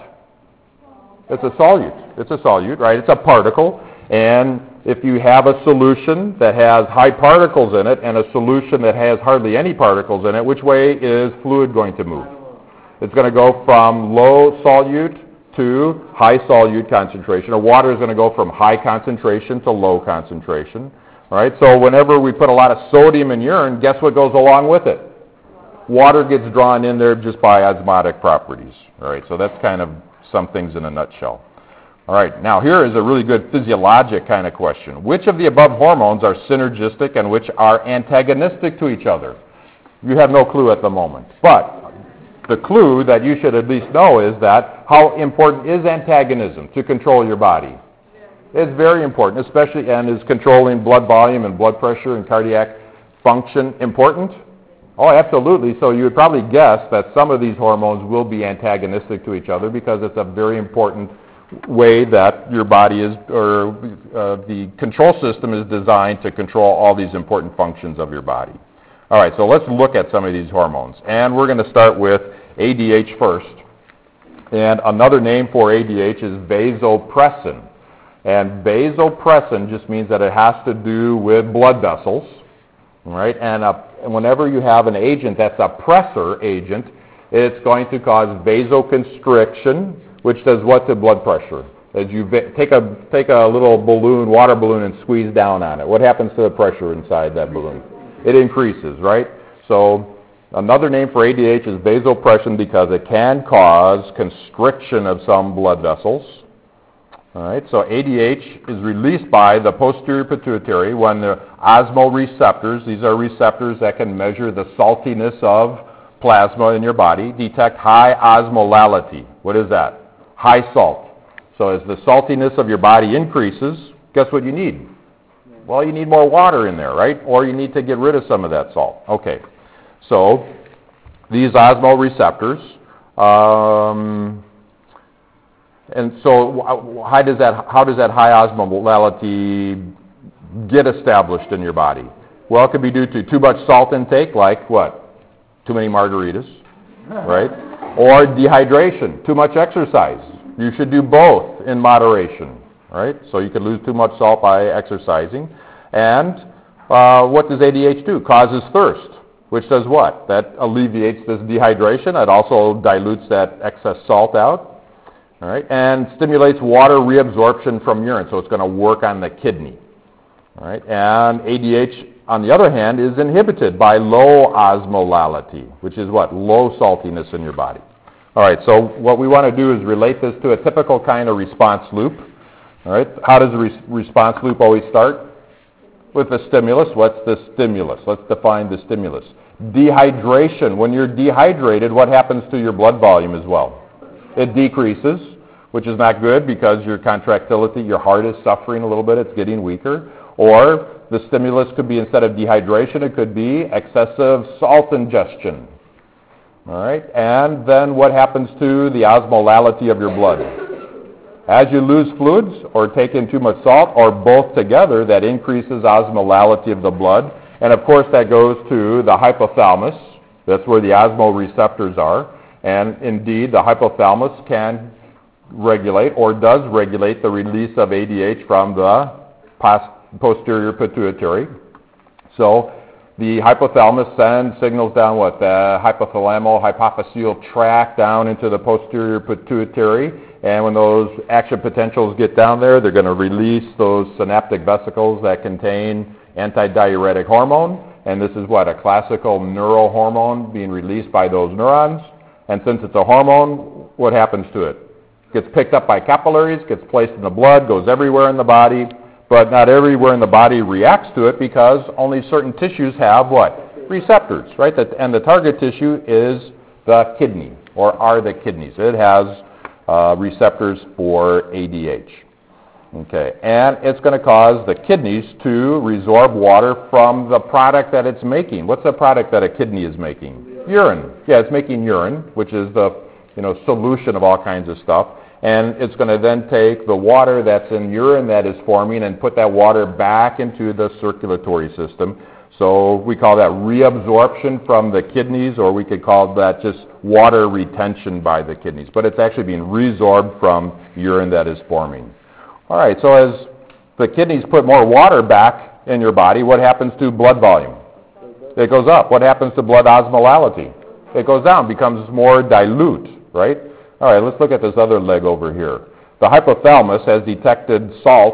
It's a solute. It's a solute, right? It's a particle, and if you have a solution that has high particles in it and a solution that has hardly any particles in it, which way is fluid going to move? It's going to go from low solute to high solute concentration, or water is going to go from high concentration to low concentration. All right, so whenever we put a lot of sodium in urine, guess what goes along with it? Water gets drawn in there just by osmotic properties. All right, so that's kind of some things in a nutshell. All right, now here is a really good physiologic kind of question. Which of the above hormones are synergistic and which are antagonistic to each other? You have no clue at the moment. But the clue that you should at least know is that how important is antagonism to control your body? It's very important, especially, and is controlling blood volume and blood pressure and cardiac function important? Oh, absolutely. So you would probably guess that some of these hormones will be antagonistic to each other because it's a very important way that your body is, or the control system is designed to control all these important functions of your body. All right, so let's look at some of these hormones. And we're going to start with ADH first. And another name for ADH is vasopressin. And vasopressin just means that it has to do with blood vessels. Right? And whenever you have an agent that's a pressor agent, it's going to cause vasoconstriction, which does what to blood pressure? As you take a little balloon, water balloon, and squeeze down on it. What happens to the pressure inside that balloon? It increases, right? So another name for ADH is vasopressin because it can cause constriction of some blood vessels. All right, so ADH is released by the posterior pituitary when the osmoreceptors, these are receptors that can measure the saltiness of plasma in your body, detect high osmolality. What is that? High salt. So as the saltiness of your body increases, guess what you need? Well, you need more water in there, right? Or you need to get rid of some of that salt. Okay, so these osmoreceptors, and so how does that high osmolality get established in your body? Well, it could be due to too much salt intake, like what? Too many margaritas, right? Or dehydration, too much exercise. You should do both in moderation, right? So you could lose too much salt by exercising. And what does ADH do? Causes thirst, which does what? That alleviates this dehydration. It also dilutes that excess salt out. All right, and stimulates water reabsorption from urine, so it's going to work on the kidney. All right, and ADH, on the other hand, is inhibited by low osmolality, which is what? Low saltiness in your body. All right, so what we want to do is relate this to a typical kind of response loop. All right, how does the response loop always start? With a stimulus. What's the stimulus? Let's define the stimulus. Dehydration. When you're dehydrated, what happens to your blood volume as well? It decreases, which is not good because your contractility, your heart is suffering a little bit, it's getting weaker. Or the stimulus could be, instead of dehydration, it could be excessive salt ingestion. All right, and then what happens to the osmolality of your blood? As you lose fluids or take in too much salt, or both together, that increases osmolality of the blood. And of course that goes to the hypothalamus. That's where the osmoreceptors are. And indeed, the hypothalamus can regulate or does regulate the release of ADH from the posterior pituitary. So the hypothalamus sends signals down what? The hypothalamo-hypophyseal tract down into the posterior pituitary. And when those action potentials get down there, they're going to release those synaptic vesicles that contain antidiuretic hormone. And this is what? A classical neurohormone being released by those neurons. And since it's a hormone, what happens to it? Gets picked up by capillaries, gets placed in the blood, goes everywhere in the body, but not everywhere in the body reacts to it because only certain tissues have what? Receptors, right? And the target tissue is the kidney, or are the kidneys. It has receptors for ADH. Okay, and it's going to cause the kidneys to resorb water from the product that it's making. What's the product that a kidney is making? Urine. Yeah, it's making urine, which is the solution of all kinds of stuff. And it's going to then take the water that's in urine that is forming and put that water back into the circulatory system. So we call that reabsorption from the kidneys, or we could call that just water retention by the kidneys. But it's actually being resorbed from urine that is forming. All right, so as the kidneys put more water back in your body, what happens to blood volume? It goes up. What happens to blood osmolality? It goes down, becomes more dilute, right? All right, let's look at this other leg over here. The hypothalamus has detected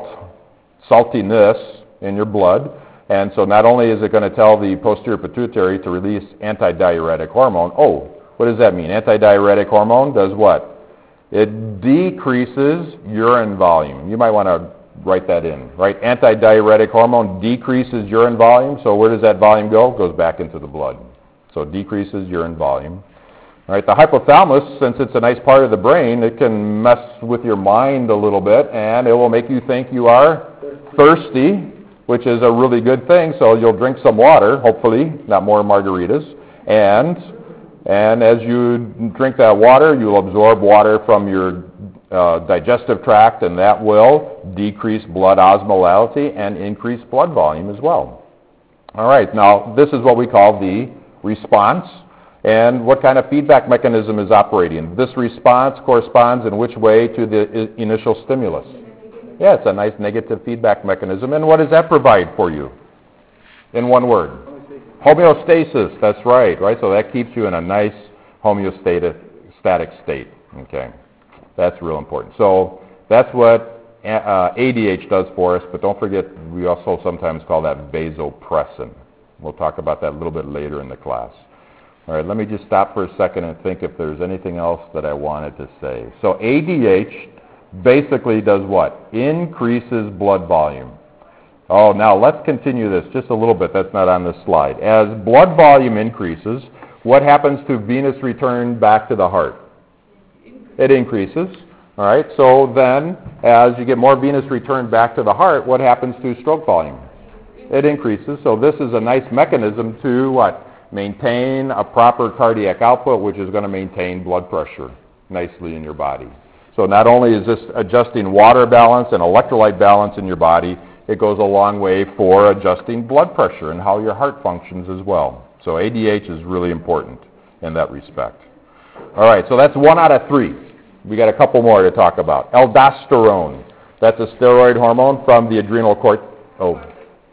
saltiness in your blood, and so not only is it going to tell the posterior pituitary to release antidiuretic hormone. Oh, what does that mean? Antidiuretic hormone does what? It decreases urine volume. You might want to write that in, right? Antidiuretic hormone decreases urine volume, so where does that volume go? It goes back into the blood. So it decreases urine volume. All right, the hypothalamus, since it's a nice part of the brain, it can mess with your mind a little bit, and it will make you think you are thirsty, which is a really good thing. So you'll drink some water, hopefully, not more margaritas. And as you drink that water, you'll absorb water from your digestive tract, and that will decrease blood osmolality and increase blood volume as well. All right, now this is what we call the response. And what kind of feedback mechanism is operating? This response corresponds in which way to the initial stimulus? Yeah, it's a nice negative feedback mechanism. And what does that provide for you? In one word. Homeostasis. That's right. So that keeps you in a nice homeostatic state. Okay. That's real important. So that's what ADH does for us, but don't forget we also sometimes call that vasopressin. We'll talk about that a little bit later in the class. All right, let me just stop for a second and think if there's anything else that I wanted to say. So ADH basically does what? Increases blood volume. Oh, now let's continue this just a little bit. That's not on this slide. As blood volume increases, what happens to venous return back to the heart? It increases. All right, so then as you get more venous return back to the heart, what happens to stroke volume? It increases. So this is a nice mechanism to what? Maintain a proper cardiac output, which is going to maintain blood pressure nicely in your body. So not only is this adjusting water balance and electrolyte balance in your body, it goes a long way for adjusting blood pressure and how your heart functions as well. So ADH is really important in that respect. All right, so that's 1 out of 3. We got a couple more to talk about. Aldosterone. That's a steroid hormone from the adrenal cortex. Oh,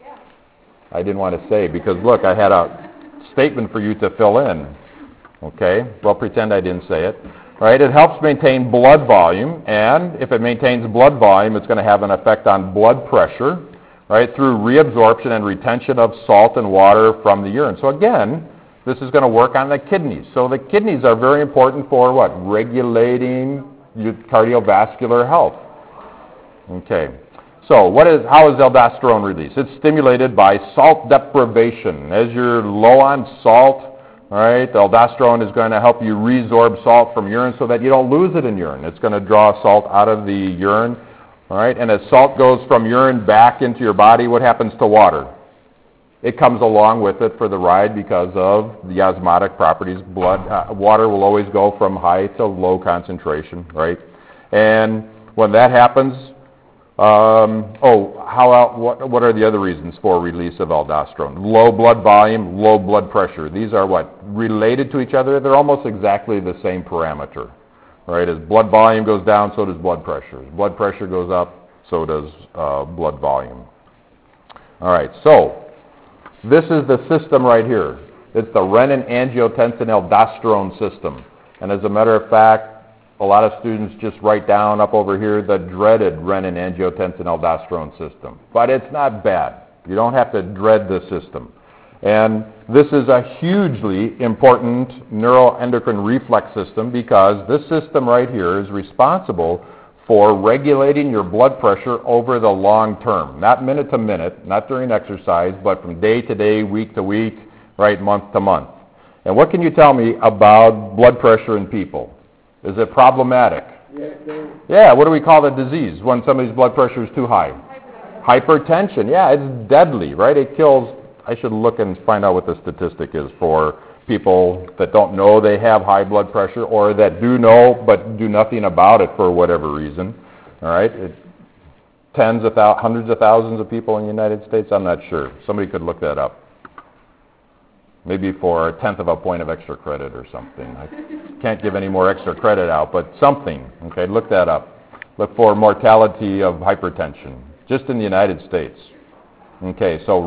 I didn't want to say because, look, I had a statement for you to fill in. Okay, well, pretend I didn't say it. All right, it helps maintain blood volume, and if it maintains blood volume, it's going to have an effect on blood pressure, right, through reabsorption and retention of salt and water from the urine. So again, this is going to work on the kidneys. So the kidneys are very important for what? Regulating your cardiovascular health. Okay. So how is aldosterone released? It's stimulated by salt deprivation. As you're low on salt, all right, aldosterone is going to help you resorb salt from urine so that you don't lose it in urine. It's going to draw salt out of the urine, all right, and as salt goes from urine back into your body, what happens to water? It comes along with it for the ride because of the osmotic properties. Water will always go from high to low concentration, right? And when that happens, what are the other reasons for release of aldosterone? Low blood volume, low blood pressure. These are what? Related to each other. They're almost exactly the same parameter. Right? As blood volume goes down, so does blood pressure. As blood pressure goes up, so does blood volume. All right, so this is the system right here. It's the renin-angiotensin-aldosterone system. And as a matter of fact, a lot of students just write down up over here the dreaded renin-angiotensin-aldosterone system. But it's not bad. You don't have to dread this system. And this is a hugely important neuroendocrine reflex system because this system right here is responsible for regulating your blood pressure over the long term. Not minute to minute, not during exercise, but from day to day, week to week, right, month to month. And what can you tell me about blood pressure in people? Is it problematic? Yeah, what do we call the disease when somebody's blood pressure is too high? Hypertension. Yeah, it's deadly, right? It kills. I should look and find out what the statistic is for people that don't know they have high blood pressure or that do know but do nothing about it for whatever reason. All right? Hundreds of thousands of people in the United States? I'm not sure. Somebody could look that up. Maybe for 1/10 of a point of extra credit or something. I can't give any more extra credit out, but something. Okay, look that up. Look for mortality of hypertension, just in the United States. Okay, so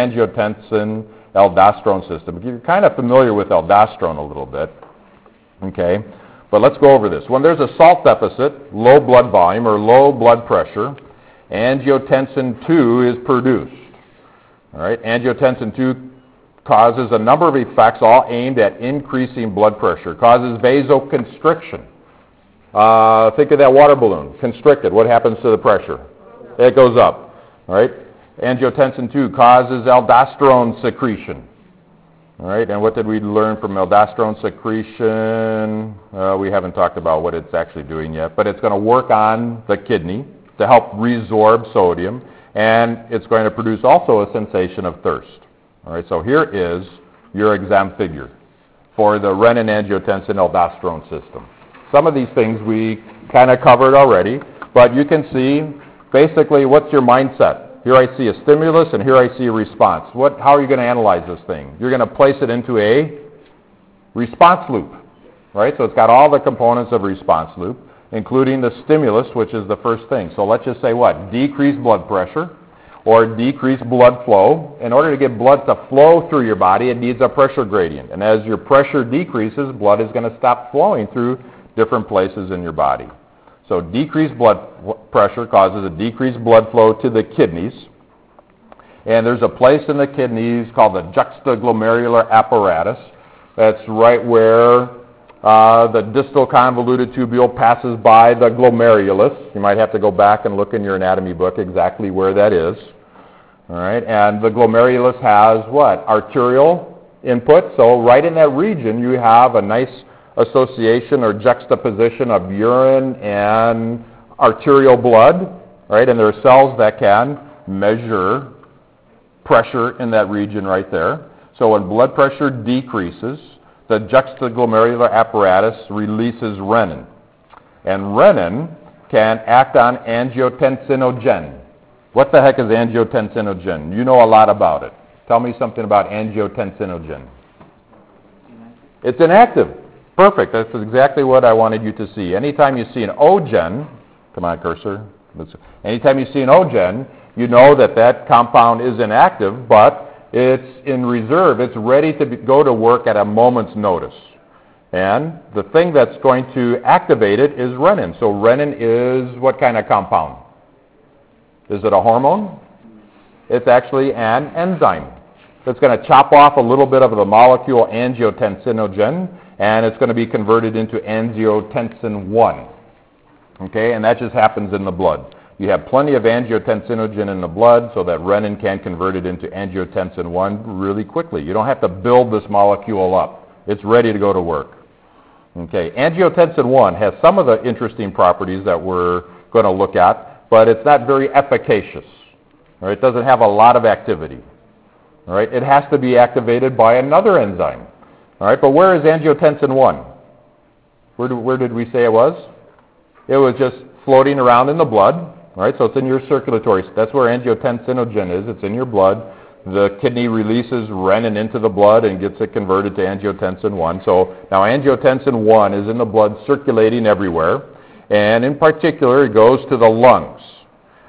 renin-angiotensin-aldosterone system. You're kind of familiar with aldosterone a little bit. Okay, but let's go over this. When there's a salt deficit, low blood volume or low blood pressure, angiotensin II is produced. All right, angiotensin II causes a number of effects all aimed at increasing blood pressure. Causes vasoconstriction. Think of that water balloon. Constricted. What happens to the pressure? It goes up. All right. Angiotensin II causes aldosterone secretion. All right. And what did we learn from aldosterone secretion? We haven't talked about what it's actually doing yet, but it's going to work on the kidney to help resorb sodium, and it's going to produce also a sensation of thirst. All right, so here is your exam figure for the renin-angiotensin-aldosterone system. Some of these things we kind of covered already, but you can see basically what's your mindset. Here I see a stimulus and here I see a response. How are you going to analyze this thing? You're going to place it into a response loop, right? So it's got all the components of a response loop, including the stimulus, which is the first thing. So let's just say what? Decreased blood pressure or decreased blood flow. In order to get blood to flow through your body, it needs a pressure gradient. And as your pressure decreases, blood is going to stop flowing through different places in your body. So decreased blood pressure causes a decreased blood flow to the kidneys. And there's a place in the kidneys called the juxtaglomerular apparatus. That's right where the distal convoluted tubule passes by the glomerulus. You might have to go back and look in your anatomy book exactly where that is. All right, and the glomerulus has what? Arterial input. So right in that region, you have a nice association or juxtaposition of urine and arterial blood. Right, and there are cells that can measure pressure in that region right there. So when blood pressure decreases, the juxtaglomerular apparatus releases renin. And renin can act on angiotensinogen. What the heck is angiotensinogen? You know a lot about it. Tell me something about angiotensinogen. It's inactive. Perfect. That's exactly what I wanted you to see. Anytime you see an O-gen, come on, cursor. Anytime you see an O-gen, you know that that compound is inactive, but it's in reserve. It's ready to go to work at a moment's notice. And the thing that's going to activate it is renin. So renin is what kind of compound? Is it a hormone? It's actually an enzyme. It's going to chop off a little bit of the molecule angiotensinogen, and it's going to be converted into angiotensin 1. Okay, and that just happens in the blood. You have plenty of angiotensinogen in the blood, so that renin can convert it into angiotensin 1 really quickly. You don't have to build this molecule up. It's ready to go to work. Okay, angiotensin 1 has some of the interesting properties that we're going to look at, but it's not very efficacious. All right, it doesn't have a lot of activity. All right, it has to be activated by another enzyme. All right, but where is angiotensin 1? Where did we say it was? It was just floating around in the blood. All right, so it's in your circulatory. That's where angiotensinogen is. It's in your blood. The kidney releases renin into the blood and gets it converted to angiotensin 1. So now angiotensin 1 is in the blood circulating everywhere. And in particular, it goes to the lungs.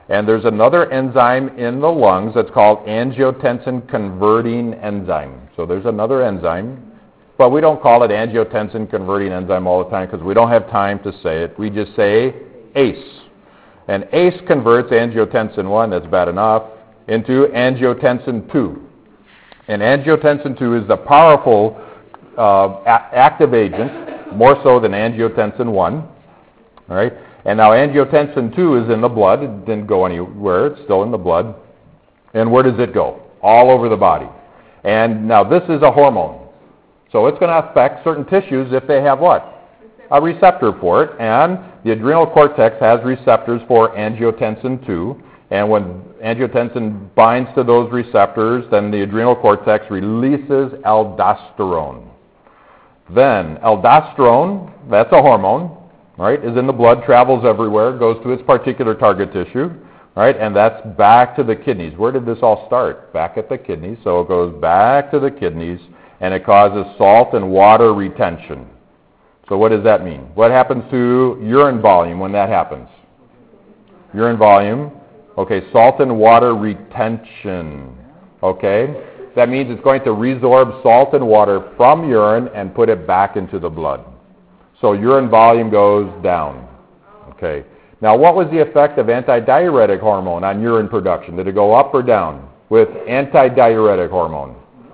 And there's another enzyme in the lungs that's called angiotensin converting enzyme. So there's another enzyme, but we don't call it angiotensin converting enzyme all the time because we don't have time to say it. We just say ACE. And ACE converts angiotensin 1, that's bad enough, into angiotensin 2. And angiotensin 2 is the powerful active agent, more so than angiotensin 1. All right? And now angiotensin 2 is in the blood. It didn't go anywhere. It's still in the blood. And where does it go? All over the body. And now this is a hormone. So it's going to affect certain tissues if they have what? A receptor for it. And the adrenal cortex has receptors for angiotensin 2. And when angiotensin binds to those receptors, then the adrenal cortex releases aldosterone. Then aldosterone, that's a hormone, right, is in the blood, travels everywhere, goes to its particular target tissue, right, and that's back to the kidneys. Where did this all start? Back at the kidneys. So it goes back to the kidneys, and it causes salt and water retention. So what does that mean? What happens to urine volume when that happens? Urine volume. Okay, salt and water retention. Okay? That means it's going to resorb salt and water from urine and put it back into the blood. So urine volume goes down. Okay. Now, what was the effect of antidiuretic hormone on urine production? Did it go up or down with antidiuretic hormone?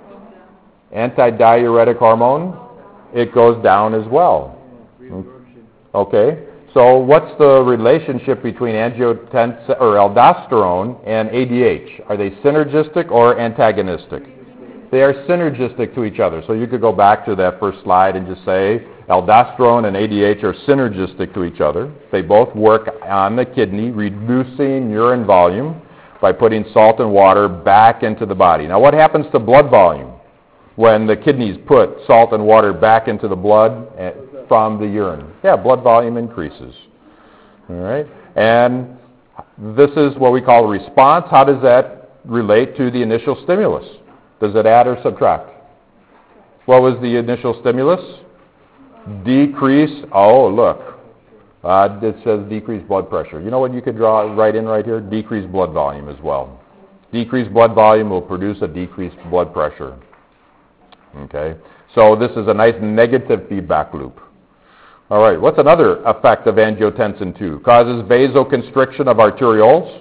Antidiuretic hormone, it goes down as well. Okay. So what's the relationship between angiotensin or aldosterone and ADH? Are they synergistic or antagonistic? They are synergistic to each other. So you could go back to that first slide and just say aldosterone and ADH are synergistic to each other. They both work on the kidney, reducing urine volume by putting salt and water back into the body. Now what happens to blood volume when the kidneys put salt and water back into the blood from the urine? Yeah, blood volume increases. All right? And this is what we call a response. How does that relate to the initial stimulus? Does it add or subtract? What was the initial stimulus? Decrease. Oh, look. It says decreased blood pressure. You know what you could draw right in right here? Decreased blood volume as well. Decreased blood volume will produce a decreased blood pressure. Okay? So this is a nice negative feedback loop. All right, what's another effect of angiotensin 2? Causes vasoconstriction of arterioles,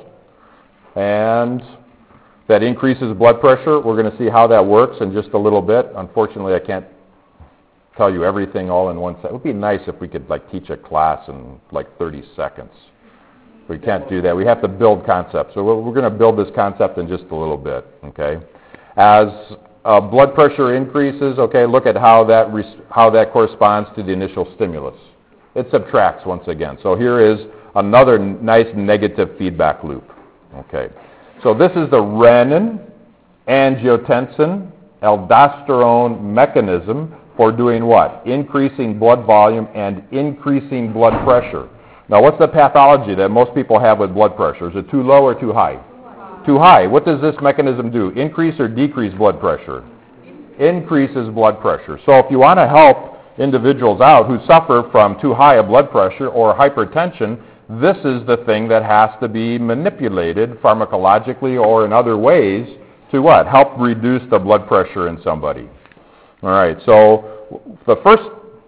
and that increases blood pressure. We're going to see how that works in just a little bit. Unfortunately, I can't tell you everything all in one second. It would be nice if we could teach a class in 30 seconds. We can't do that. We have to build concepts. So we're going to build this concept in just a little bit, okay? As blood pressure increases, okay, look at how that corresponds to the initial stimulus. It subtracts once again. So here is another nice negative feedback loop. Okay. So this is the renin, angiotensin, aldosterone mechanism for doing what? Increasing blood volume and increasing blood pressure. Now what's the pathology that most people have with blood pressure? Is it too low or too high? Too high. What does this mechanism do? Increase or decrease blood pressure? Increases blood pressure. So if you want to help individuals out who suffer from too high a blood pressure or hypertension, this is the thing that has to be manipulated pharmacologically or in other ways to what? Help reduce the blood pressure in somebody. All right. So the first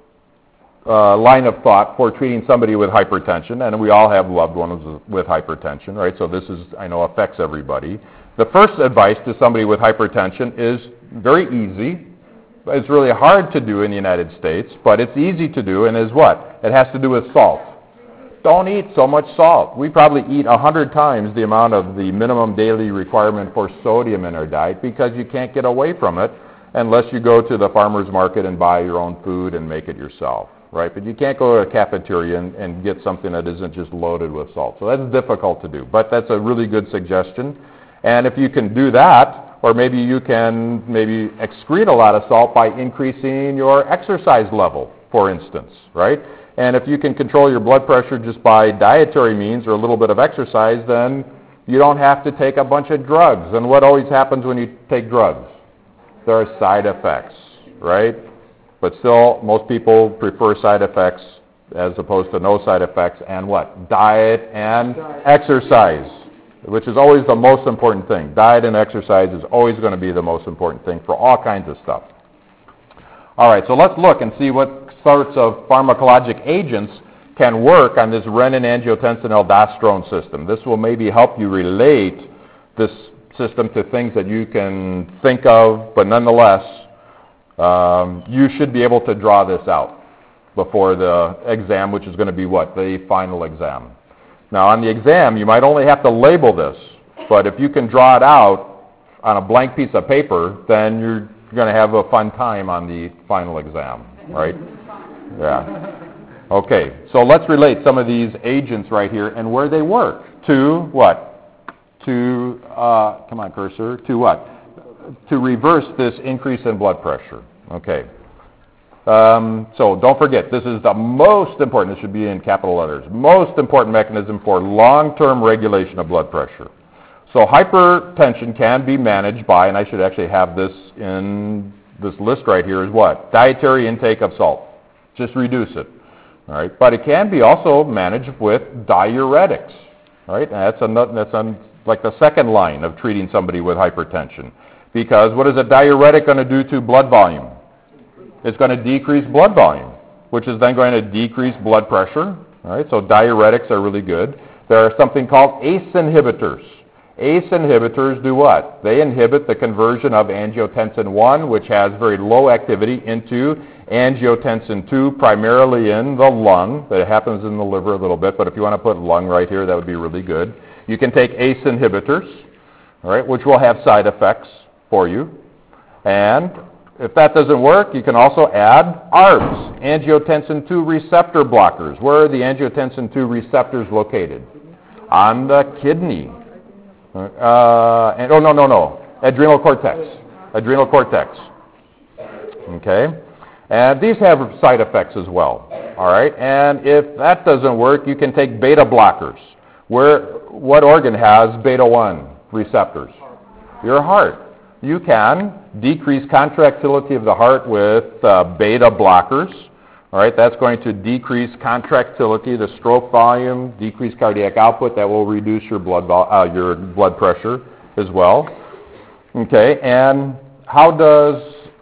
line of thought for treating somebody with hypertension, and we all have loved ones with hypertension, right? So this is, I know, affects everybody. The first advice to somebody with hypertension is very easy. It's really hard to do in the United States, but it's easy to do, and is what? It has to do with salt. Don't eat so much salt. We probably eat 100 times the amount of the minimum daily requirement for sodium in our diet because you can't get away from it unless you go to the farmer's market and buy your own food and make it yourself. Right, but you can't go to a cafeteria and get something that isn't just loaded with salt. So that's difficult to do, but that's a really good suggestion. And if you can do that, or maybe you can excrete a lot of salt by increasing your exercise level, for instance, right? And if you can control your blood pressure just by dietary means or a little bit of exercise, then you don't have to take a bunch of drugs. And what always happens when you take drugs? There are side effects, right? But still, most people prefer side effects as opposed to no side effects and what? Diet and exercise. which is always the most important thing. Diet and exercise is always going to be the most important thing for all kinds of stuff. All right, so let's look and see what sorts of pharmacologic agents can work on this renin-angiotensin-aldosterone system. This will maybe help you relate this system to things that you can think of, but nonetheless, you should be able to draw this out before the exam, which is going to be what? The final exam. Now, on the exam, you might only have to label this, but if you can draw it out on a blank piece of paper, then you're going to have a fun time on the final exam, right? Yeah. Okay, so let's relate some of these agents right here and where they work to what? To, come on, cursor, to what? To reverse this increase in blood pressure. Okay. So don't forget, this is the most important, this should be in capital letters, most important mechanism for long-term regulation of blood pressure. So hypertension can be managed by, and I should actually have this in this list right here, is what? Dietary intake of salt. Just reduce it. All right, but it can be also managed with diuretics. Right, and that's like the second line of treating somebody with hypertension. Because what is a diuretic going to do to blood volume? It's going to decrease blood volume, which is then going to decrease blood pressure. All right, so diuretics are really good. There are something called ACE inhibitors. ACE inhibitors do what? They inhibit the conversion of angiotensin 1, which has very low activity, into angiotensin 2, primarily in the lung. That happens in the liver a little bit, but if you want to put lung right here, that would be really good. You can take ACE inhibitors, all right, which will have side effects for you. And if that doesn't work, you can also add ARBs, angiotensin 2 receptor blockers. Where are the angiotensin 2 receptors located? On the kidney. Adrenal cortex. Adrenal cortex. Okay? And these have side effects as well. All right? And if that doesn't work, you can take beta blockers. What organ has beta 1 receptors? Your heart. You can decrease contractility of the heart with beta blockers. All right, that's going to decrease contractility, the stroke volume, decrease cardiac output. That will reduce your blood pressure as well. Okay, and how does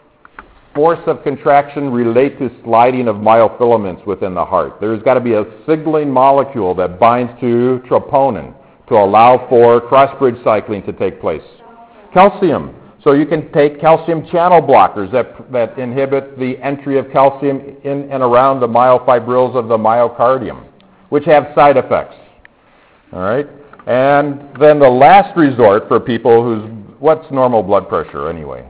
force of contraction relate to sliding of myofilaments within the heart? There's got to be a signaling molecule that binds to troponin to allow for cross-bridge cycling to take place. Calcium. So you can take calcium channel blockers that inhibit the entry of calcium in and around the myofibrils of the myocardium, which have side effects. All right? And then the last resort for people what's normal blood pressure anyway?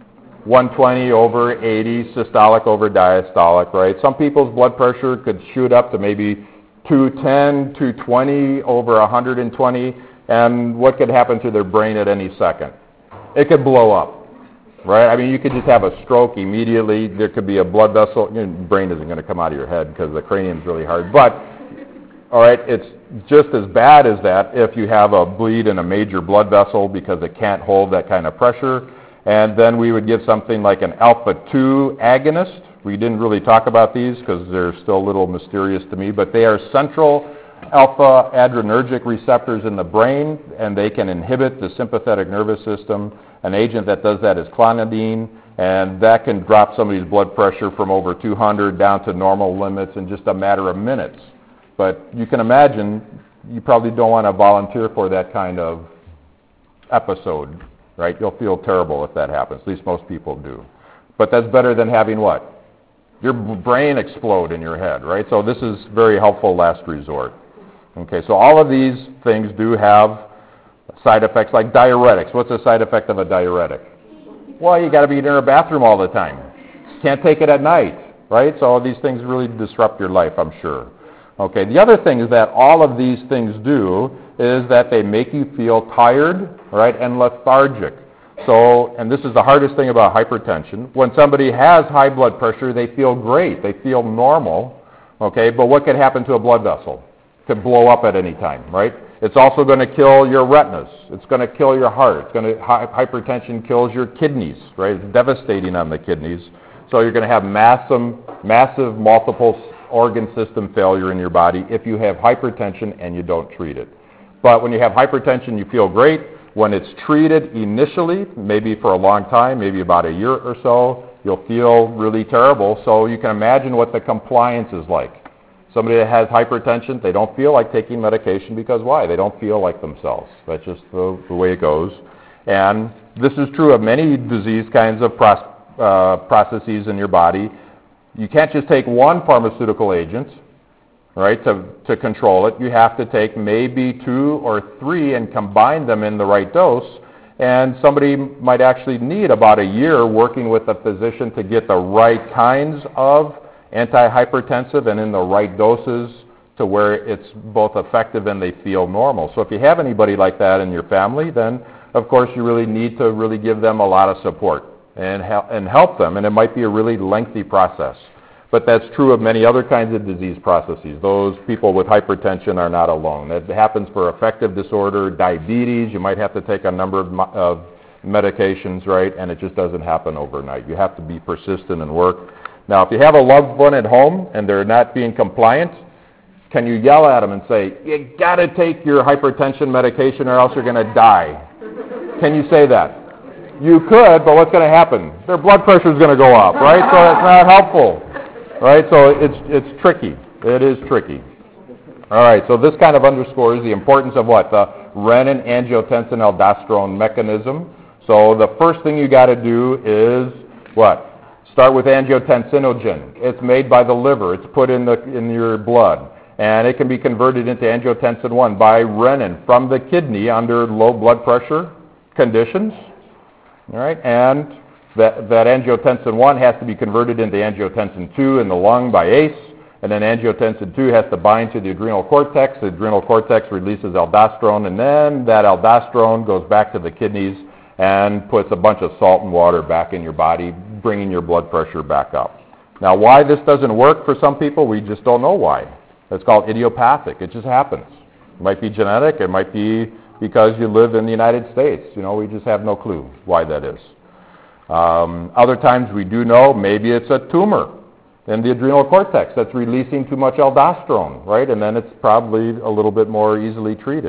120 over 80, systolic over diastolic, right? Some people's blood pressure could shoot up to maybe 210, 220 over 120, and what could happen to their brain at any second? It could blow up, right? I mean, you could just have a stroke immediately. There could be a blood vessel. Your brain isn't going to come out of your head because the cranium's really hard. But, all right, it's just as bad as that if you have a bleed in a major blood vessel because it can't hold that kind of pressure. And then we would give something like an alpha-2 agonist. We didn't really talk about these because they're still a little mysterious to me, but they are central alpha adrenergic receptors in the brain, and they can inhibit the sympathetic nervous system. An agent that does that is clonidine, and that can drop somebody's blood pressure from over 200 down to normal limits in just a matter of minutes. But you can imagine, you probably don't want to volunteer for that kind of episode, right? You'll feel terrible if that happens. At least most people do. But that's better than having what? Your brain explode in your head, right? So this is very helpful last resort. Okay, so all of these things do have side effects like diuretics. What's the side effect of a diuretic? Well, you got to be in a bathroom all the time. Can't take it at night, right? So all these things really disrupt your life, I'm sure. Okay, the other thing is that all of these things do is that they make you feel tired, right, and lethargic. So, and this is the hardest thing about hypertension. When somebody has high blood pressure, they feel great. They feel normal, okay, but what could happen to a blood vessel? It could blow up at any time, right? It's also going to kill your retinas. It's going to kill your heart. Hypertension kills your kidneys, right? It's devastating on the kidneys. So you're going to have massive multiple organ system failure in your body if you have hypertension and you don't treat it. But when you have hypertension, you feel great. When it's treated initially, maybe for a long time, maybe about a year or so, you'll feel really terrible. So you can imagine what the compliance is like. Somebody that has hypertension, they don't feel like taking medication because why? They don't feel like themselves. That's just the way it goes. And this is true of many disease kinds of processes in your body. You can't just take one pharmaceutical agent, right, to control it. You have to take maybe 2 or 3 and combine them in the right dose. And somebody might actually need about a year working with a physician to get the right kinds of antihypertensive and in the right doses to where it's both effective and they feel normal. So if you have anybody like that in your family, then of course you really need to really give them a lot of support and help them. And it might be a really lengthy process. But that's true of many other kinds of disease processes. Those people with hypertension are not alone. It happens for affective disorder, diabetes. You might have to take a number of medications, right? And it just doesn't happen overnight. You have to be persistent and work. Now, if you have a loved one at home and they're not being compliant, can you yell at them and say, you got to take your hypertension medication or else you're going to die? Can you say that? You could, but what's going to happen? Their blood pressure is going to go up, right? So it's not helpful, right? So it's tricky. It is tricky. All right, so this kind of underscores the importance of what? The renin-angiotensin-aldosterone mechanism. So the first thing you got to do is what? Start with angiotensinogen. It's made by the liver. It's put in your blood. And it can be converted into angiotensin-1 by renin from the kidney under low blood pressure conditions. All right, and that angiotensin-1 has to be converted into angiotensin-2 in the lung by ACE, and then angiotensin-2 has to bind to the adrenal cortex. The adrenal cortex releases aldosterone, and then that aldosterone goes back to the kidneys and puts a bunch of salt and water back in your body, bringing your blood pressure back up. Now, why this doesn't work for some people, we just don't know why. It's called idiopathic. It just happens. It might be genetic. It might be because you live in the United States. You know, we just have no clue why that is. Other times we do know maybe it's a tumor in the adrenal cortex that's releasing too much aldosterone, right? And then it's probably a little bit more easily treated.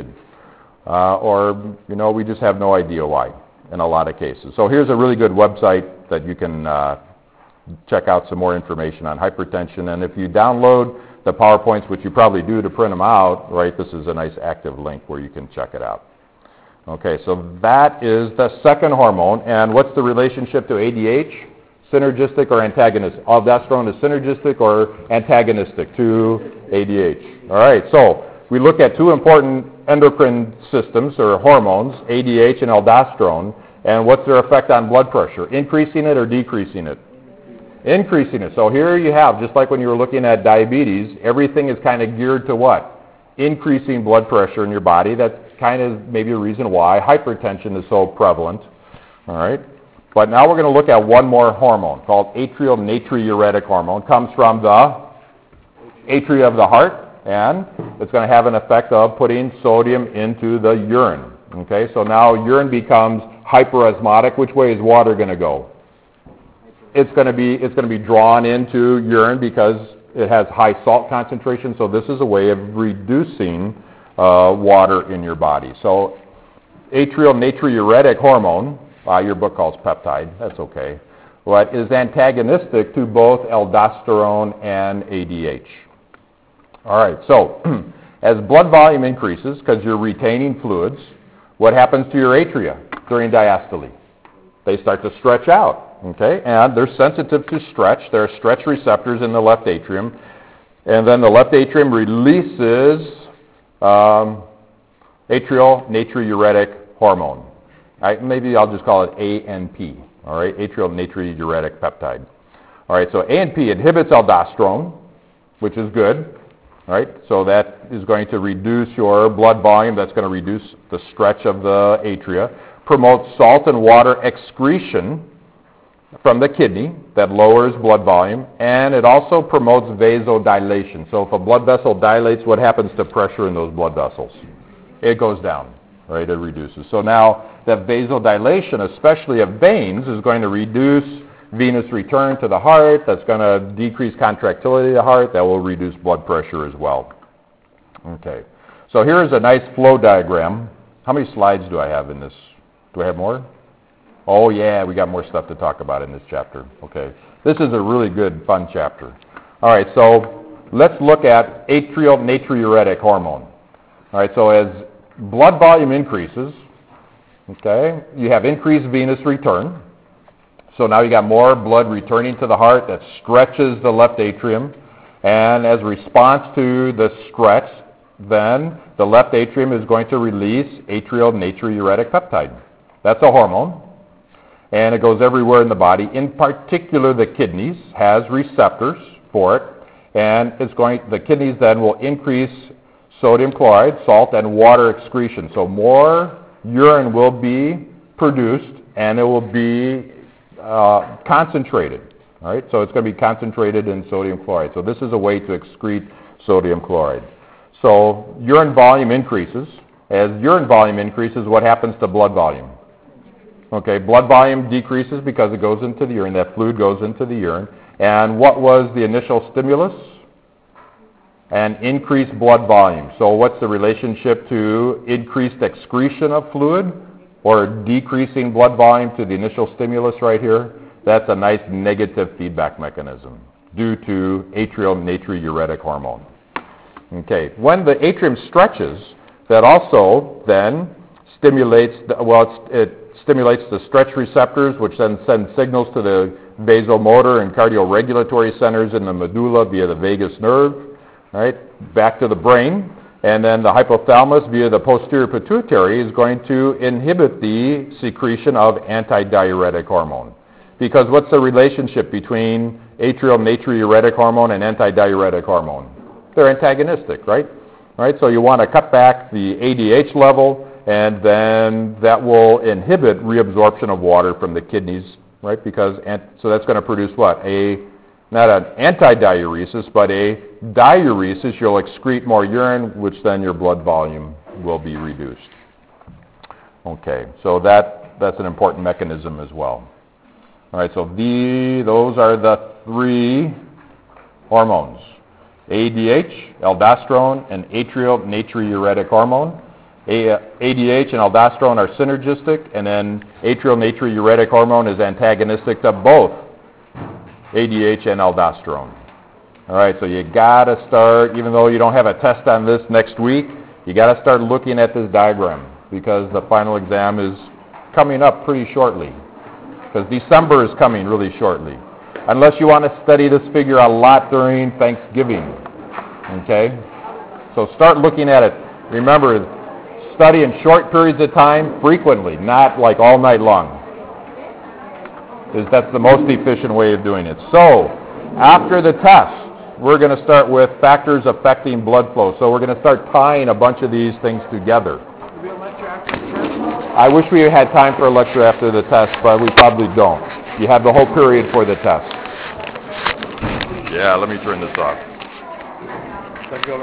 Or, you know, we just have no idea why in a lot of cases. So here's a really good website that you can check out some more information on hypertension. And if you download the PowerPoints, which you probably do to print them out, right, this is a nice active link where you can check it out. Okay, so that is the second hormone. And what's the relationship to ADH? Synergistic or antagonistic? Aldosterone is synergistic or antagonistic to ADH. All right, so we look at 2 important endocrine systems or hormones, ADH and aldosterone, and what's their effect on blood pressure? Increasing it or decreasing it? Increasing it. So here you have, just like when you were looking at diabetes, everything is kind of geared to what? Increasing blood pressure in your body. That's kind of maybe a reason why hypertension is so prevalent. All right. But now we're going to look at one more hormone called atrial natriuretic hormone. It comes from the atria of the heart, and it's going to have an effect of putting sodium into the urine. Okay, so now urine becomes hyperosmotic. Which way is water going to go? It's going to be drawn into urine because it has high salt concentration. So this is a way of reducing water in your body. So atrial natriuretic hormone, your book calls peptide, that's okay, but is antagonistic to both aldosterone and ADH. All right, so as blood volume increases, because you're retaining fluids, what happens to your atria during diastole? They start to stretch out. Okay, and they're sensitive to stretch. There are stretch receptors in the left atrium, and then the left atrium releases atrial natriuretic hormone. Maybe I'll just call it ANP. All right, atrial natriuretic peptide. All right, so ANP inhibits aldosterone, which is good. All right, so that is going to reduce your blood volume. That's going to reduce the stretch of the atria. Promotes salt and water excretion from the kidney that lowers blood volume, and it also promotes vasodilation. So if a blood vessel dilates, what happens to pressure in those blood vessels? It goes down, right? It reduces. So now that vasodilation, especially of veins, is going to reduce venous return to the heart. That's going to decrease contractility of the heart. That will reduce blood pressure as well. Okay. So here's a nice flow diagram. How many slides do I have in this? Do I have more? Oh yeah, we got more stuff to talk about in this chapter. Okay. This is a really good, fun chapter. All right, so let's look at atrial natriuretic hormone. All right, so as blood volume increases, okay, you have increased venous return. So now you got more blood returning to the heart that stretches the left atrium. And as a response to the stretch, then the left atrium is going to release atrial natriuretic peptide. That's a hormone. And it goes everywhere in the body. In particular, the kidneys has receptors for it. And the kidneys then will increase sodium chloride, salt, and water excretion. So more urine will be produced, and it will be concentrated. All right, so it's going to be concentrated in sodium chloride. So this is a way to excrete sodium chloride. So urine volume increases. As urine volume increases, what happens to blood volume? Okay, blood volume decreases because it goes into the urine. That fluid goes into the urine. And what was the initial stimulus? An increased blood volume. So what's the relationship to increased excretion of fluid or decreasing blood volume to the initial stimulus right here? That's a nice negative feedback mechanism due to atrial natriuretic hormone. Okay, when the atrium stretches, that also then stimulates, it stimulates the stretch receptors, which then send signals to the vasomotor and cardioregulatory centers in the medulla via the vagus nerve, right, back to the brain. And then the hypothalamus via the posterior pituitary is going to inhibit the secretion of antidiuretic hormone. Because what's the relationship between atrial natriuretic hormone and antidiuretic hormone? They're antagonistic, right? Right. So you want to cut back the ADH level, and then that will inhibit reabsorption of water from the kidneys, right? So that's going to produce what? Not an antidiuresis, but a diuresis. You'll excrete more urine, which then your blood volume will be reduced. Okay, so that's an important mechanism as well. All right, so those are the three hormones: ADH, aldosterone, and atrial natriuretic hormone. ADH and aldosterone are synergistic, and then atrial natriuretic hormone is antagonistic to both ADH and aldosterone. All right, so you got to start, even though you don't have a test on this next week, you got to start looking at this diagram because the final exam is coming up pretty shortly. Because December is coming really shortly. Unless you want to study this figure a lot during Thanksgiving. Okay? So start looking at it. Remember, study in short periods of time frequently, not like all night long. That's the most efficient way of doing it. So, after the test, we're going to start with factors affecting blood flow. So we're going to start tying a bunch of these things together. I wish we had time for a lecture after the test, but we probably don't. You have the whole period for the test. Yeah, let me turn this off.